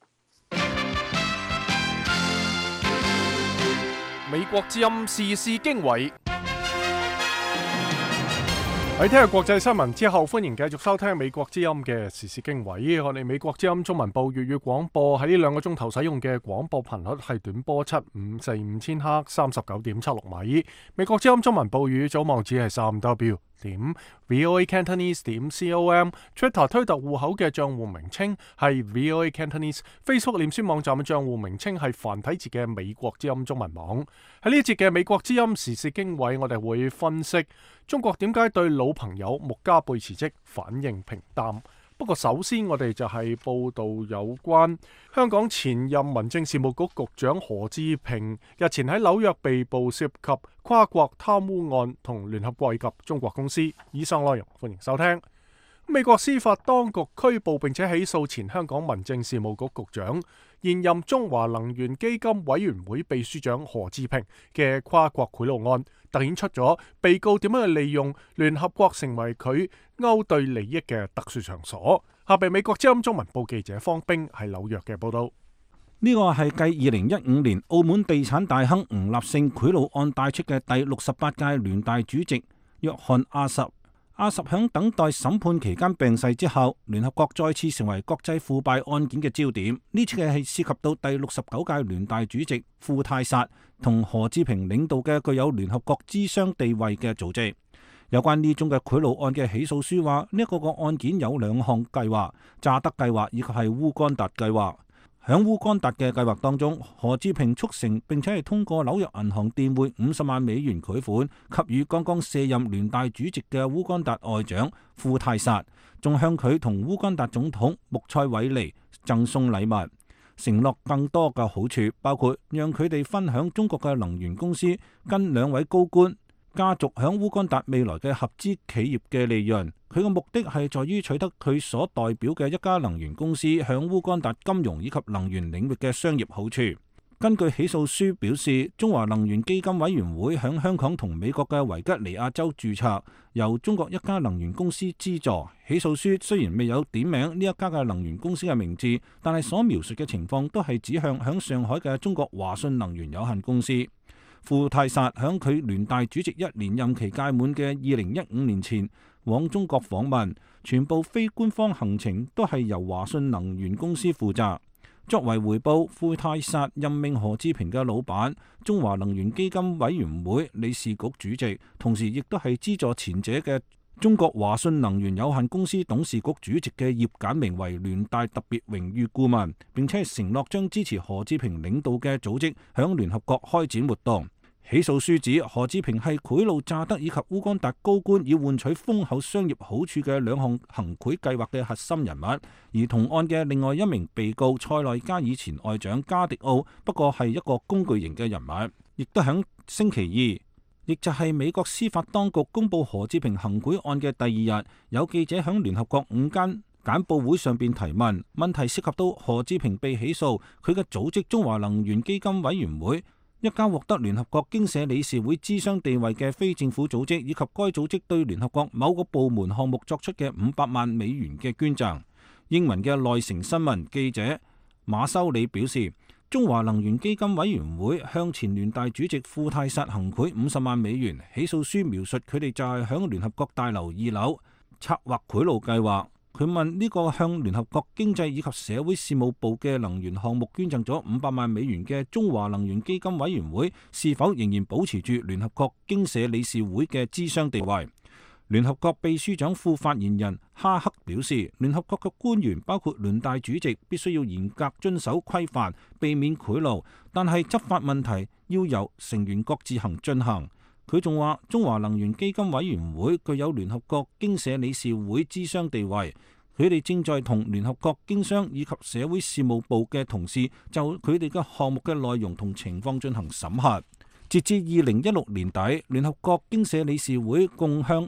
美國之音時事經緯，喺聽日國際新聞之後，歡迎繼續收聽美國之音嘅時事經緯。我哋美國之音中文部粵語廣播喺呢2個鐘頭使用嘅廣播頻率係短波7545千赫39.76米。美國之音中文部粵語組網址係3W voacantonese.com，Twitter 推特戶口嘅賬戶名稱係 voacantonese，Facebook 臉書網站嘅賬戶名稱係繁體字嘅美國之音中文網。喺呢一節嘅美國之音時事經緯，我哋會分析中國點解對老朋友穆加貝辭職反應平淡。不過首先我哋就係報道有關香港前任民政事務局局長何志平日前喺紐約被捕涉及跨國貪污案同聯合國及中國公司。以上內容歡迎收聽。美國司法當局拘捕並且起訴前香港民政事務局局長、現任中華能源基金委員會秘書長何志平嘅跨國賄賂案，突顯出咗被告點樣去利用聯合國成為佢勾兌利益嘅特殊場所。下邊美國之音中文部記者方冰喺紐約嘅報道。 呢個係繼2015年澳門地產大亨吳立勝賄賂案帶出嘅第68屆聯大主席約翰阿什。阿什響等待審判期間病逝之後，聯合國再次成為國際腐敗案件嘅焦點。呢次嘅係涉及到第69屆聯大主席傅泰薩同何志平領導嘅具有聯合國諮商地位嘅組織。有關呢宗嘅賄賂案嘅起訴書話，呢一個案件有2項計劃：乍得計劃以及係烏干達計劃。響烏干達嘅計劃當中，何志平促成並且係通過紐約銀行電匯50萬美元賄款，給予剛剛卸任聯大主席嘅烏干達外長庫泰薩，仲向佢同烏干達總統穆塞韋尼贈送禮物，承諾更多嘅好處，包括讓佢哋分享中國嘅能源公司跟2位高官家族響烏干達未來嘅合資企業嘅利潤。佢嘅目的係在於取得佢所代表嘅一家能源公司響烏干達金融以及能源領域嘅商業好處。根據起訴書表示，中華能源基金委員會響香港同美國嘅維吉尼亞州註冊，由中國一家能源公司資助。起訴書雖然未有點名呢一家嘅能源公司嘅名字，但係所描述嘅情況都係指向響上海嘅中國華信能源有限公司。傅泰薩響佢聯大主席1年任期屆滿嘅2015年前往中國訪問，全部非官方行程都係由華信能源公司負責。作為回報，傅泰薩任命何志平嘅老闆、中華能源基金委員會理事局主席，同時亦都係資助前者嘅中國華信能源有限公司董事局主席嘅葉簡明為聯大特別榮譽顧問，並且承諾將支持何志平領導嘅組織響聯合國開展活動。起訴書指何志平係賄賂乍得以及烏干達高官以換取豐厚商業好處嘅2項行賄計劃嘅核心人物，而同案嘅另外一名被告塞內加爾前外長加迪奧不過係一個工具型嘅人物。亦都喺星期二，亦就係美國司法當局公布何志平行賄案嘅第2日，有記者響聯合國5間簡報會上邊提問，問題涉及到何志平被起訴，佢嘅組織中華能源基金委員會，一家獲得聯合國經社理事會諮商地位嘅非政府組織，以及該組織對聯合國某個部門項目作出嘅500萬美元嘅捐贈。英文嘅內城新聞記者馬修里表示，中華能源基金委員會向前聯大主席庫泰薩行賄50萬美元。起訴書描述佢哋就係響聯合國大樓2樓策劃賄賂計劃。 佢問呢個向聯合國經濟以及社會事務部嘅能源項目捐贈咗500萬美元嘅中華能源基金委員會是否仍然保持住聯合國經社理事會嘅諮商地位。聯合國秘書長副發言人哈克表示，聯合國嘅官員包括聯大主席必須要嚴格遵守規範，避免賄賂，但係執法問題要由成員國自行進行。佢仲話，中華能源基金委員會具有聯合國經社理事會諮商地位，佢哋正在同聯合國經商以及社會事務部嘅同事就佢哋嘅項目嘅內容同情況進行審核。截至2016年底，聯合國經社理事會共向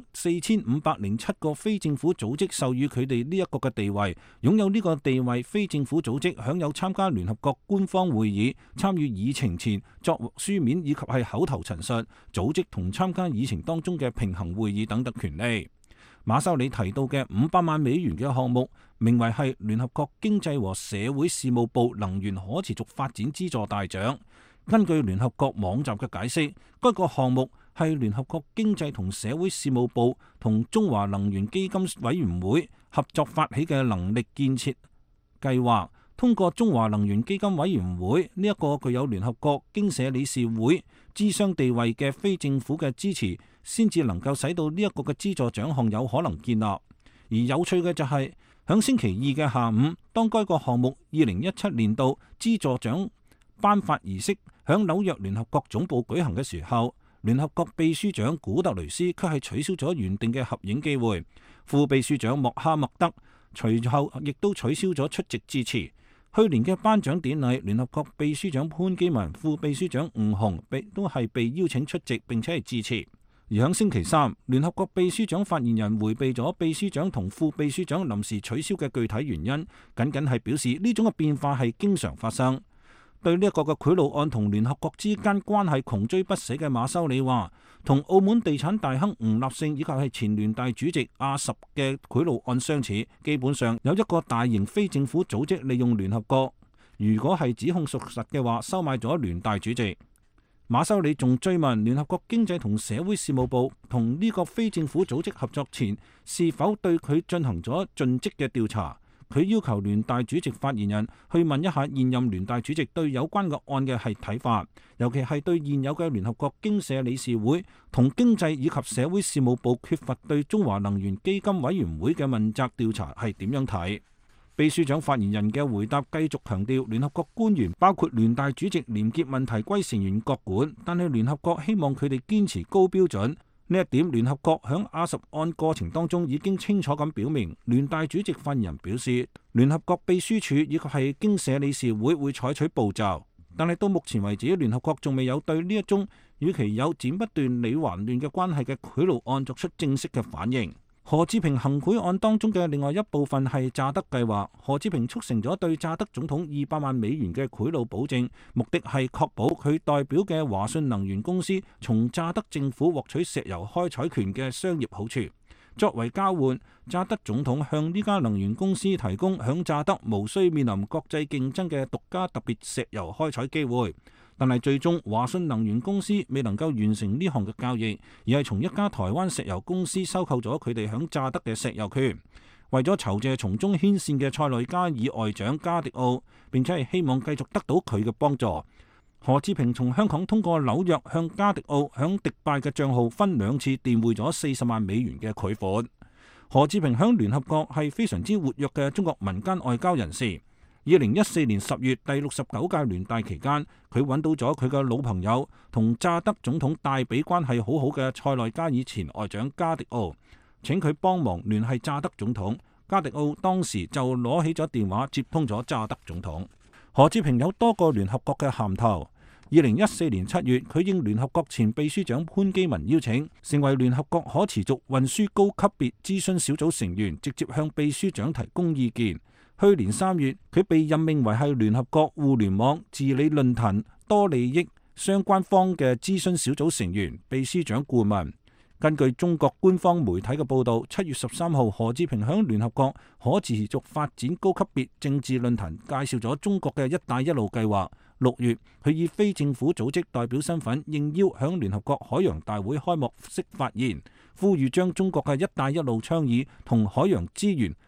4507個非政府組織授予佢哋呢一個嘅地位。擁有呢個地位非政府組織享有參加聯合國官方會議、參與議程前作書面以及係口頭陳述、組織同參加議程當中嘅平衡會議等權利。馬修里提到嘅500萬美元嘅項目，名為係聯合國經濟和社會事務部能源可持續發展資助大獎。根據聯合國網站嘅解釋，該個項目係聯合國經濟同社會事務部同中華能源基金委員會合作發起嘅能力建設計劃。通過中華能源基金委員會呢一個具有聯合國經社理事會諮商地位嘅非政府嘅支持，先至能夠使到呢一個嘅資助獎項有可能建立。而有趣嘅就係，響星期二嘅下午，當該個項目2017年度資助獎頒發儀式響紐約聯合國總部舉行嘅時候，聯合國秘書長古特雷斯卻係取消咗原定嘅合影機會，副秘書長莫哈默德隨後亦都取消咗出席致辭。去年嘅頒獎典禮，聯合國秘書長潘基文、副秘書長吳雄都係被邀請出席並且係致辭。而響星期三，聯合國秘書長發言人迴避咗秘書長同副秘書長臨時取消嘅具體原因，僅僅係表示呢種嘅變化係經常發生。對呢一個嘅賄賂案同聯合國之間關係窮追不捨嘅馬修里話，同澳門地產大亨吳立勝以及係前聯大主席阿什嘅賄賂案相似，基本上有一個大型非政府組織利用聯合國，如果係指控屬實嘅話，收買咗聯大主席。馬修里仲追問聯合國經濟同社會事務部同呢個非政府組織合作前，是否對佢進行咗盡職嘅調查。佢要求聯大主席發言人去問一下現任聯大主席對有關嘅案嘅係睇法，尤其係對現有嘅聯合國經社理事會同經濟以及社會事務部缺乏對中華能源基金委員會嘅問責調查係點樣睇。秘書長發言人嘅回答繼續強調，聯合國官員包括聯大主席廉潔問題歸成員國管，但係聯合國希望佢哋堅持高標準。呢一點，聯合國響阿什案過程當中已經清楚咁表明。聯大主席發言人表示，聯合國秘書處以及係經社理事會會採取步驟，但係到目前為止，聯合國仲未有對呢一宗與其有剪不斷理還亂嘅關係嘅賄賂案作出正式嘅反應。何志平行賄案當中嘅另外一部分係乍得計劃，何志平促成咗對乍得總統200萬美元嘅賄賂保證，目的係確保佢代表嘅華信能源公司從乍得政府獲取石油開採權嘅商業好處。作為交換，乍得總統向呢家能源公司提供響乍得無需面臨國際競爭嘅獨家特別石油開採機會。但係最終華信能源公司未能夠完成呢項嘅交易，而係從一家台灣石油公司收購咗佢哋響乍得嘅石油權。為咗酬謝從中牽線嘅塞內加爾外長加迪奧，並且係希望繼續得到佢嘅幫助，何志平從香港通過紐約向加迪奧響迪拜嘅賬號分2次墊匯咗40萬美元嘅賄款。何志平響聯合國係非常之活躍嘅中國民間外交人士。2014年10月第69屆聯大期間，佢揾到咗佢嘅老朋友同乍得總統戴比關係好好嘅塞內加爾前外長加迪奧，請佢幫忙聯繫乍得總統。加迪奧當時就攞起咗電話接通咗乍得總統。何志平有多個聯合國嘅銜頭。2014年7月，佢應聯合國前秘書長潘基文邀請，成為聯合國可持續運輸高級別諮詢小組成員，直接向秘書長提供意見。去年3月，佢被任命為係聯合國互聯網治理論壇多利益相關方嘅諮詢小組成員、秘書長顧問。根據中國官方媒體嘅報導，7月13號，何志平響聯合國可持續發展高級別政治論壇介紹咗中國嘅一帶一路計劃。6月，佢以非政府組織代表身份應邀響聯合國海洋大會開幕式發言，呼籲將中國嘅一帶一路倡議同海洋資源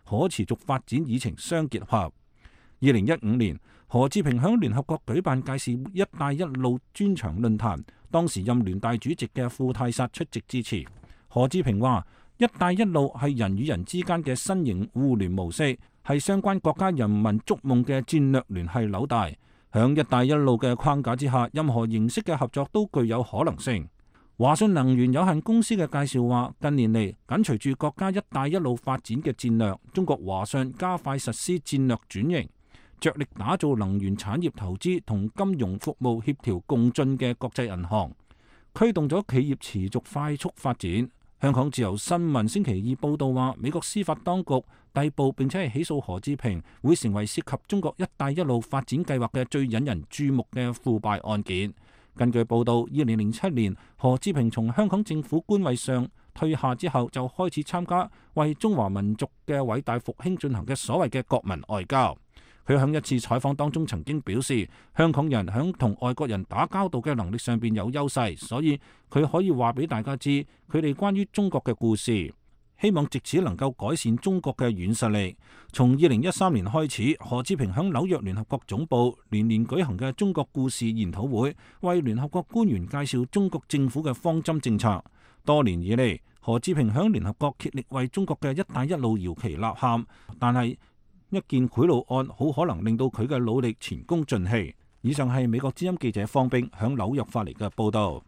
可持續發展議程相結合。2015年，何志平響聯合國舉辦介紹「一帶一路」專場論壇，當時任聯大主席嘅庫泰薩出席致辭。何志平話：「一帶一路係人與人之間嘅新型互聯模式，係相關國家人民築夢嘅戰略聯繫紐帶。響一帶一路嘅框架之下，任何形式嘅合作都具有可能性。」華信能源有限公司嘅介紹話，近年嚟緊隨住國家一帶一路發展嘅戰略，中國華信加快實施戰略轉型，着力打造能源產業投資同金融服務協調共進嘅國際銀行，驅動咗企業持續快速發展。香港自由新聞星期二報道話，美國司法當局逮捕並且係起訴何志平，會成為涉及中國一帶一路發展計劃嘅最引人注目嘅腐敗案件。根據報道，2007年何志平從香港政府官位上退下之後，就開始參加為中華民族嘅偉大復興進行嘅所謂嘅國民外交。佢喺一次採訪當中曾經表示，香港人喺同外國人打交道嘅能力上邊有優勢，所以佢可以話俾大家知佢哋關於中國嘅故事，希望藉此能夠改善中國嘅軟實力。從2013年開始，何志平喺紐約聯合國總部年年舉行嘅中國故事研討會，為聯合國官員介紹中國政府嘅方針政策。多年以嚟，何志平喺聯合國竭力為中國嘅一帶一路搖旗吶喊，但係一件賄賂案好可能令到佢嘅努力前功盡棄。以上係美國之音記者方冰響紐約發嚟嘅報道。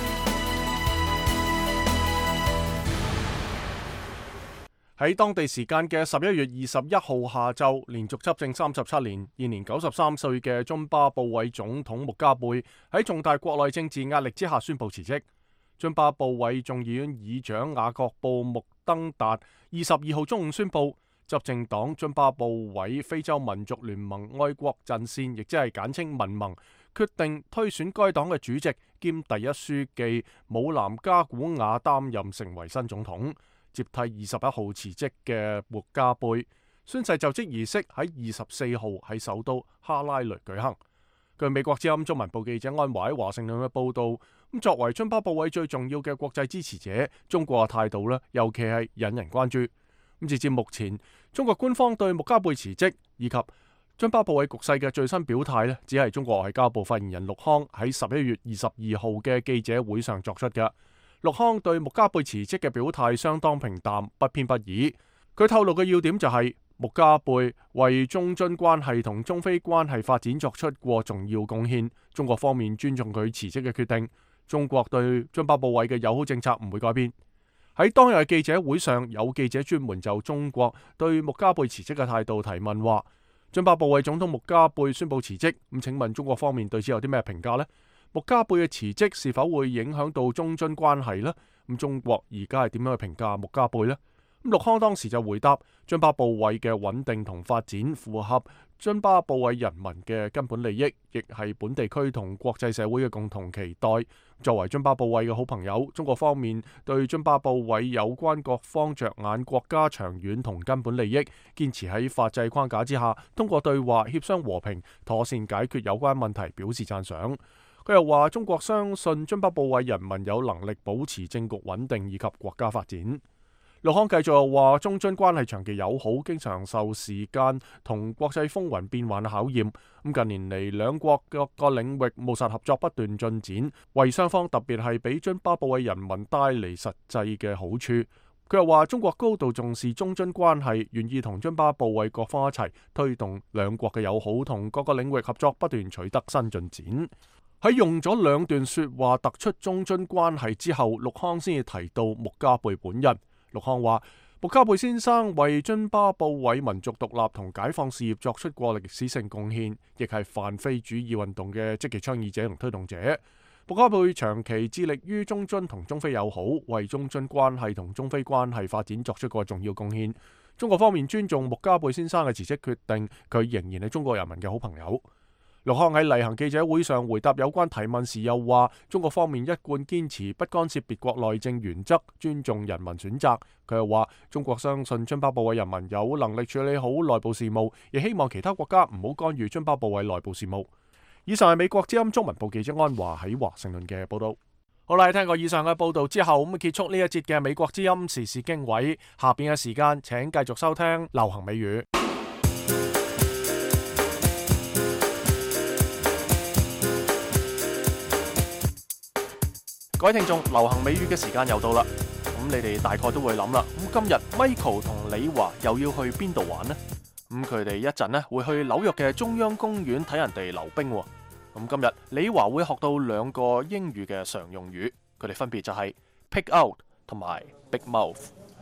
喺當地時間嘅11月21號下晝，連續執政37年、現年93歲嘅津巴布韋總統穆加貝喺重大國內政治壓力之下宣布辭職。津巴布韋眾議院議長雅各布穆登達22號中午宣布，執政黨津巴布韋非洲民族聯盟愛國陣線，亦即係簡稱民盟，決定推選該黨嘅主席兼第一書記姆南加古瓦擔任成為新總統，接替21號辭職嘅穆加貝。宣誓就職儀式喺24號喺首都哈拉雷舉行。據美國之音中文部記者安華喺華盛頓嘅報道，咁作為津巴布韋最重要嘅國際支持者，中國嘅態度呢，尤其係引人關注。咁截至目前，中國官方對穆加貝辭職以及津巴布韋局勢嘅最新表態呢，只係中國外交部發言人陸康喺11月22號嘅記者會上作出嘅。陸康對穆加貝辭職嘅表態相當平淡，不偏不倚。佢透露嘅要點就係穆加貝為中津關係同中非關係發展作出過重要貢獻，中國方面尊重佢辭職嘅決定。中國對津巴布韋嘅友好政策唔會改變。喺當日嘅記者會上，有記者專門就中國對穆加貝辭職嘅態度提問，話津巴布韋總統穆加貝宣布辭職，咁請問中國方面對此有啲咩評價呢？穆加貝嘅辭職是否會影響到中津關係呢？咁中國而家係點樣去評價穆加貝呢？咁陸康當時就回答，津巴布韋嘅穩定同發展符合津巴布韋人民嘅根本利益，亦係本地區同國際社會嘅共同期待。作為津巴布韋嘅好朋友，中國方面對津巴布韋有關各方着眼國家長遠同根本利益，堅持喺法制框架之下，通過對話協商和平，妥善解決有關問題，表示讚賞。佢又話，中國相信津巴布韋人民有能力保持政局穩定以及國家發展。陸康繼續又話，中津關係長期友好，經常受時間同國際風雲變幻嘅考驗。咁近年嚟，兩國各個領域務實合作不斷進展，為雙方特別係俾津巴布韋人民帶嚟實際嘅好處。佢又話，中國高度重視中津關係，願意同津巴布韋各方一齊推動兩國嘅友好同各個領域合作不斷取得新進展。喺用咗兩段說話突出中津關係之後，陸康先至提到穆加貝本人。陸康話，穆加貝先生為津巴布韋民族獨立同解放事業作出過歷史性貢獻，亦係泛非主義運動嘅積極倡議者同推動者。穆加貝長期致力於中津同中非友好，為中津關係同中非關係發展作出過重要貢獻。中國方面尊重穆加貝先生嘅辭職決定，佢仍然係中國人民嘅好朋友。陸康喺例行記者會上回答有關提問時又話，中國方面一貫堅持不干涉別國內政原則，尊重人民選擇。佢又話，中國相信津巴布韋人民有能力處理好內部事務，亦希望其他國家唔好干預津巴布韋內部事務。以上係美國之音中文部記者安華喺華盛頓嘅報道。 好啦，聽過以上嘅報道之後，咁結束呢一節嘅美國之音時事經緯。下邊嘅時間，請繼續收聽流行美語。各位聽眾，流行美語嘅時間又到啦。咁你哋大概都會諗啦。咁今日 Michael 同李華又要去邊度玩呢？咁佢哋一陣呢會去紐約嘅中央公園睇人哋溜冰。咁今日李華會學到2個英語嘅常用語，佢哋分別就係 pick out 同埋 big mouth。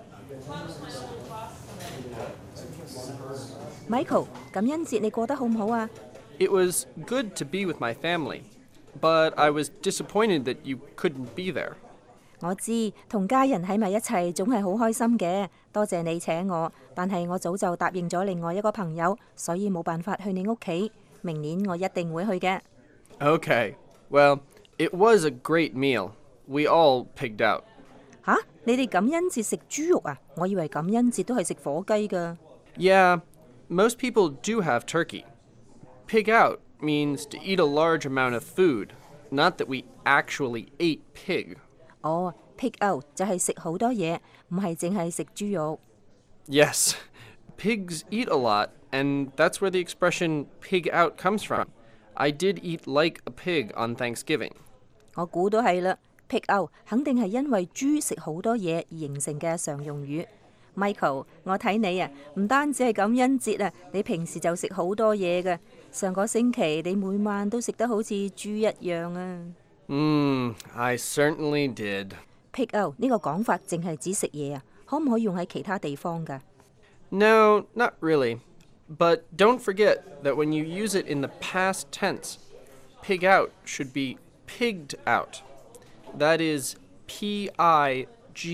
Michael， 感恩節你過得好唔好啊？ It was good to be with my family, but I was disappointed that you couldn't be there. 我知同家人喺埋一齊總係好開心嘅，多謝你請我，但係我早就答應咗另外一個朋友，所以冇辦法去你屋企。明年我一定會去嘅。 Okay, well, it was a great meal. We all pigged out. 吓？你哋感恩節食豬肉啊？我以為感恩節都係食火雞㗎。 Yeah, most people do have turkey. Pig out means to eat a large amount of food, not that we actually ate pig. 哦 ，pig out 就係食好多嘢，唔係淨係食豬肉。 Yes, pigs eat a lot, and that's where the expression pig out comes from. I did eat like a pig on Thanksgiving. 我估都係啦 ，pig out 肯定係因為豬食好多嘢而形成嘅常用語。Michael， 我睇你啊，唔單止係感恩節啊，你平時就食好多嘢㗎。上個星期你每晚都食得好似豬一樣啊。 I certainly did. Pick out 呢個講法淨係指食嘢啊，可唔可以用喺其他地方㗎？ No, not really. But don't forget that when you use it in the past tense, pig out should be pigged out. That is P-I-G-G-E-D.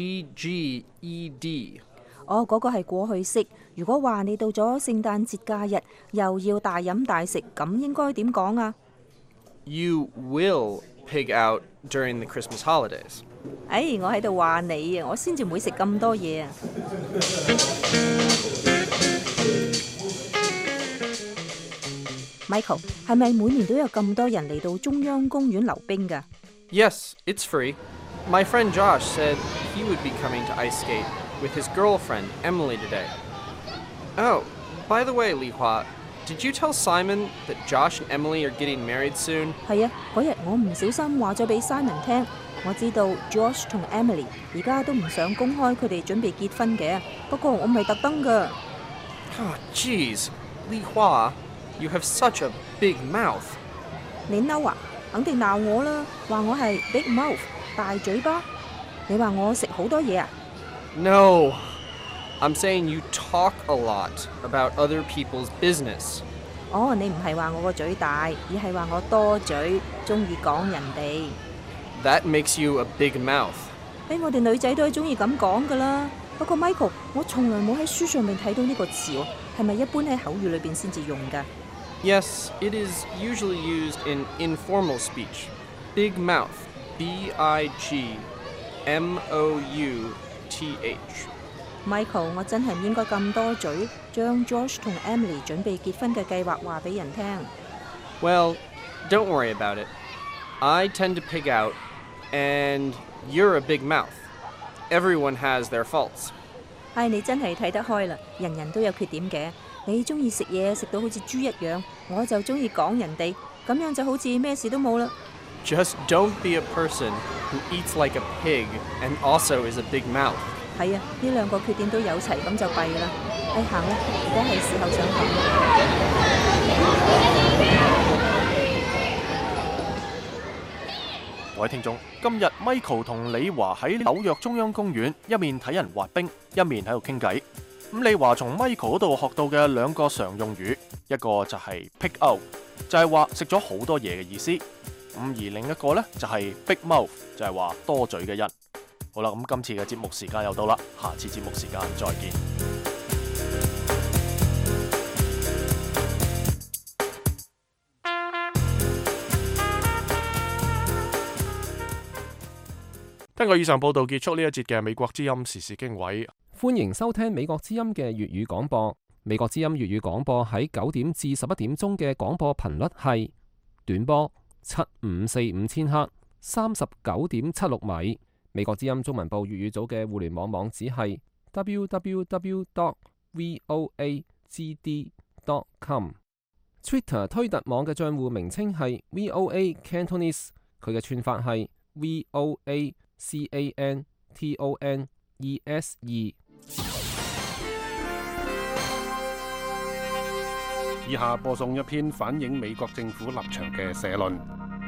哦，嗰個係過去式。如果話你到咗聖誕節假日又要大飲大食，咁應該點講啊？ You will pig out during the Christmas holidays. 我喺度話你啊，我先至唔會食咁多嘢啊。Michael， 係咪每年都有咁多人嚟到中央公園溜冰㗎？ Yes, it's free. My friend Josh said he would be coming to ice skate with his girlfriend Emily today. Oh, by the way, Li Hua, did you tell Simon that Josh and Emily are getting married soon? 係啊，嗰日我唔小心話咗俾 Simon 聽，我知道 Josh 同 Emily 而家都唔想公開佢哋準備結婚嘅，不過我唔係特登㗎。 Oh, jeez, Li Hua, you have such a big mouth. 你嬲啊？肯定鬧我啦，話我係 big mouth 大嘴巴。你話我食好多嘢啊？ No, I'm saying you talk a lot about other people's business. 哦，你唔係話我個嘴大，而係話我多嘴，中意講人哋。 That makes you a big mouth. 我哋女仔都係中意咁講噶啦。不過 Michael， 我從來冇喺書上面睇到呢個詞喎，係咪一般喺口語裏邊先至用㗎？ Yes, it is usually used in informal speech. Big mouth, B-I-G-M-O-U-T-H. Michael， 我真係唔應該咁多嘴，將 Josh 同 Emily 準備結婚嘅計劃話俾人聽。 Well, don't worry about it. I tend to pig out, and you're a big mouth. Everyone has their faults. 你真係睇得開啦，人人都有缺點嘅。你中意食嘢食到好似豬一樣，我就中意講人哋，咁樣就好似咩事都冇啦。 Just don't be a person who eats like a pig and also is a big mouth. 係啊，呢2個缺點都有齊，咁就弊啦。行啦，而家係時候上堂。各位聽眾，今日 Michael 同李華喺紐約中央公園，一面睇人滑冰，一面喺度傾偈。咁李華從 Michael 嗰度學到嘅2個常用語，一個就係 pick out， 就係話食咗好多嘢嘅意思。而另一個呢，就係 big mouth， 就係話多嘴嘅人。好啦，咁今次嘅節目時間又到啦，下次節目時間再見。聽過以上報道，結束呢一節嘅美國之音時事經緯。 歡迎收聽美國之音嘅粵語廣播。美國之音粵語廣播喺9點至11點鐘嘅廣播頻率係短波7545千赫 39.76米。美國之音中文部粵語組嘅互聯網網址係 www.voagd.com。Twitter 推特網嘅帳戶名稱係 VOA Cantonese， 佢嘅串法係 VOACANTONESE。 以下播送一篇反映美國政府立場嘅社論。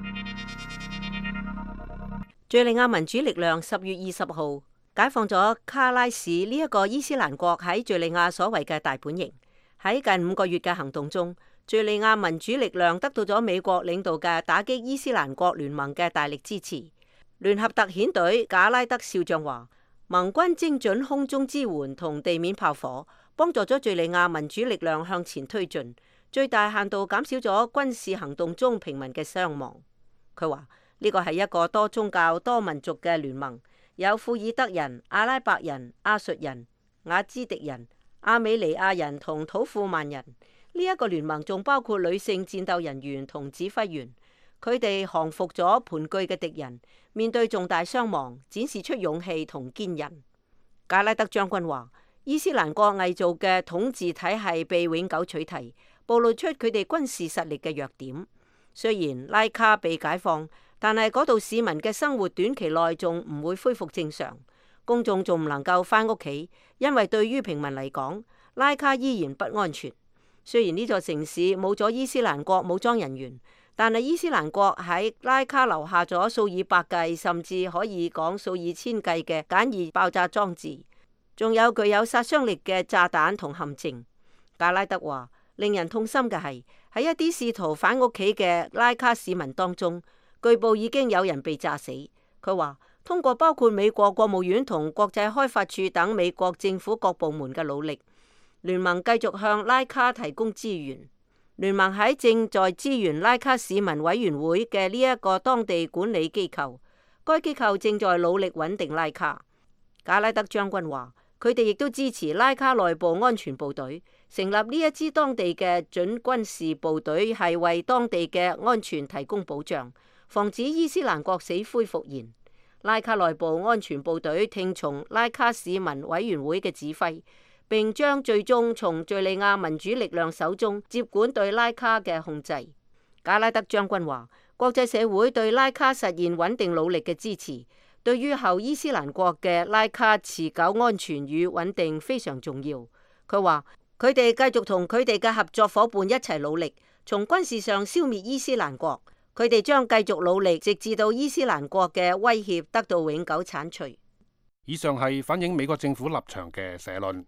敘利亞民主力量10月20號解放咗卡拉市呢一個伊斯蘭國喺敘利亞所謂嘅大本營。喺近5個月嘅行動中，敘利亞民主力量得到咗美國領導嘅打擊伊斯蘭國聯盟嘅大力支持。聯合特遣隊賈拉德少將話，盟軍精準空中支援同地面炮火，幫助咗敘利亞民主力量向前推進，最大限度減少咗軍事行動中平民嘅傷亡。佢話呢個係一個多宗教多民族嘅聯盟，有庫爾德人、阿拉伯人、亞述人、雅茲迪人、阿美尼亞人同土庫曼人。呢一個聯盟仲包括女性戰鬥人員同指揮員，佢哋降服咗盤踞嘅敵人，面對重大傷亡，展示出勇氣同堅韌。賈拉德將軍話，伊斯蘭國偽造嘅統治體系被永久取締，暴露出佢哋軍事實力嘅弱點。雖然拉卡被解放，但係嗰度市民嘅生活短期內仲唔會恢復正常，公眾仲唔能夠返屋企，因為對於平民嚟講，拉卡依然不安全。雖然呢座城市冇咗伊斯蘭國武裝人員，但係伊斯蘭國喺拉卡留下咗數以百計，甚至可以講數以千計嘅簡易爆炸裝置，仲有具有殺傷力嘅炸彈同陷阱。賈拉德話，令人痛心嘅係喺一啲試圖返屋企嘅拉卡市民當中，據報已經有人被炸死。佢話，通過包括美國國務院同國際開發處等美國政府各部門嘅努力，聯盟繼續向拉卡提供資源。聯盟喺正在支援拉卡市民委員會嘅呢一個當地管理機構，該機構正在努力穩定拉卡。賈拉德將軍話，佢哋亦都支持拉卡內部安全部隊，成立呢一支當地嘅準軍事部隊，係為當地嘅安全提供保障，防止伊斯蘭國死灰復燃。拉卡內部安全部隊聽從拉卡市民委員會嘅指揮，並將最終從敘利亞民主力量手中接管對拉卡嘅控制。賈拉德將軍話，國際社會對拉卡實現穩定努力嘅支持，對於後伊斯蘭國嘅拉卡持久安全與穩定非常重要。佢話，佢哋繼續同佢哋嘅合作伙伴一齊努力，從軍事上消滅伊斯蘭國。佢哋將繼續努力，直至到伊斯蘭國嘅威脅得到永久剷除。 以上係反映美國政府立場嘅社論。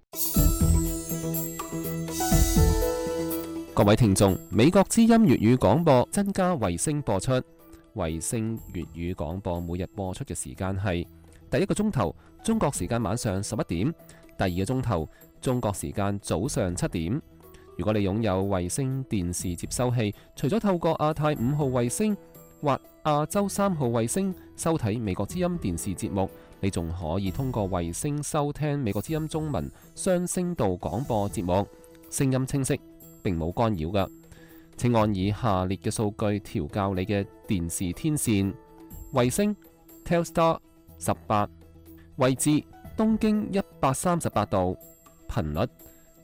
各位聽眾，美國之音粵語廣播增加衛星播出。衛星粵語廣播每日播出嘅時間係第一個鐘頭中國時間晚上11點，第二個鐘頭中國時間早上7點。如果你擁有衛星電視接收器，除咗透過亞太5號衛星或亞洲3號衛星收睇美國之音電視節目，你仲可以通過衛星收聽美國之音中文雙聲道廣播節目，聲音清晰，並冇干擾㗎。請按以下列嘅數據調校你嘅電視天線：衛星 Telstar 18，位置東經138度，頻率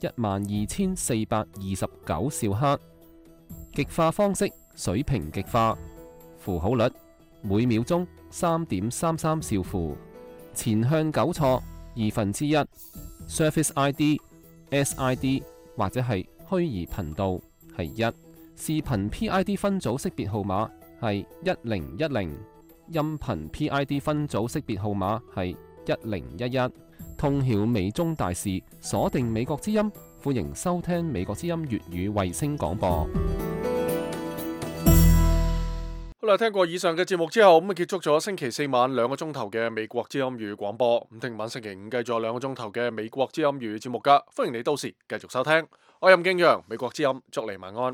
12429兆赫，極化方式水平極化，符號率每秒鐘3.33兆符，前向糾錯1/2， Surface ID、SID 或者係虛擬頻道係1，視頻 PID 分組識別號碼係1010，音頻 PID 分組識別號碼係1011。通曉美中大事，鎖定美國之音，歡迎收聽美國之音粵語衛星廣播。 好啦，聽過以上嘅節目之後，咁結束咗星期四晚2個鐘頭嘅美國之音粵語廣播。咁聽晚星期五繼續2個鐘頭嘅美國之音粵語節目噶，歡迎你到時繼續收聽。我係任敬陽，美國之音，祝你晚安。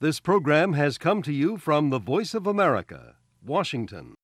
This program has come to you from the Voice of America, Washington.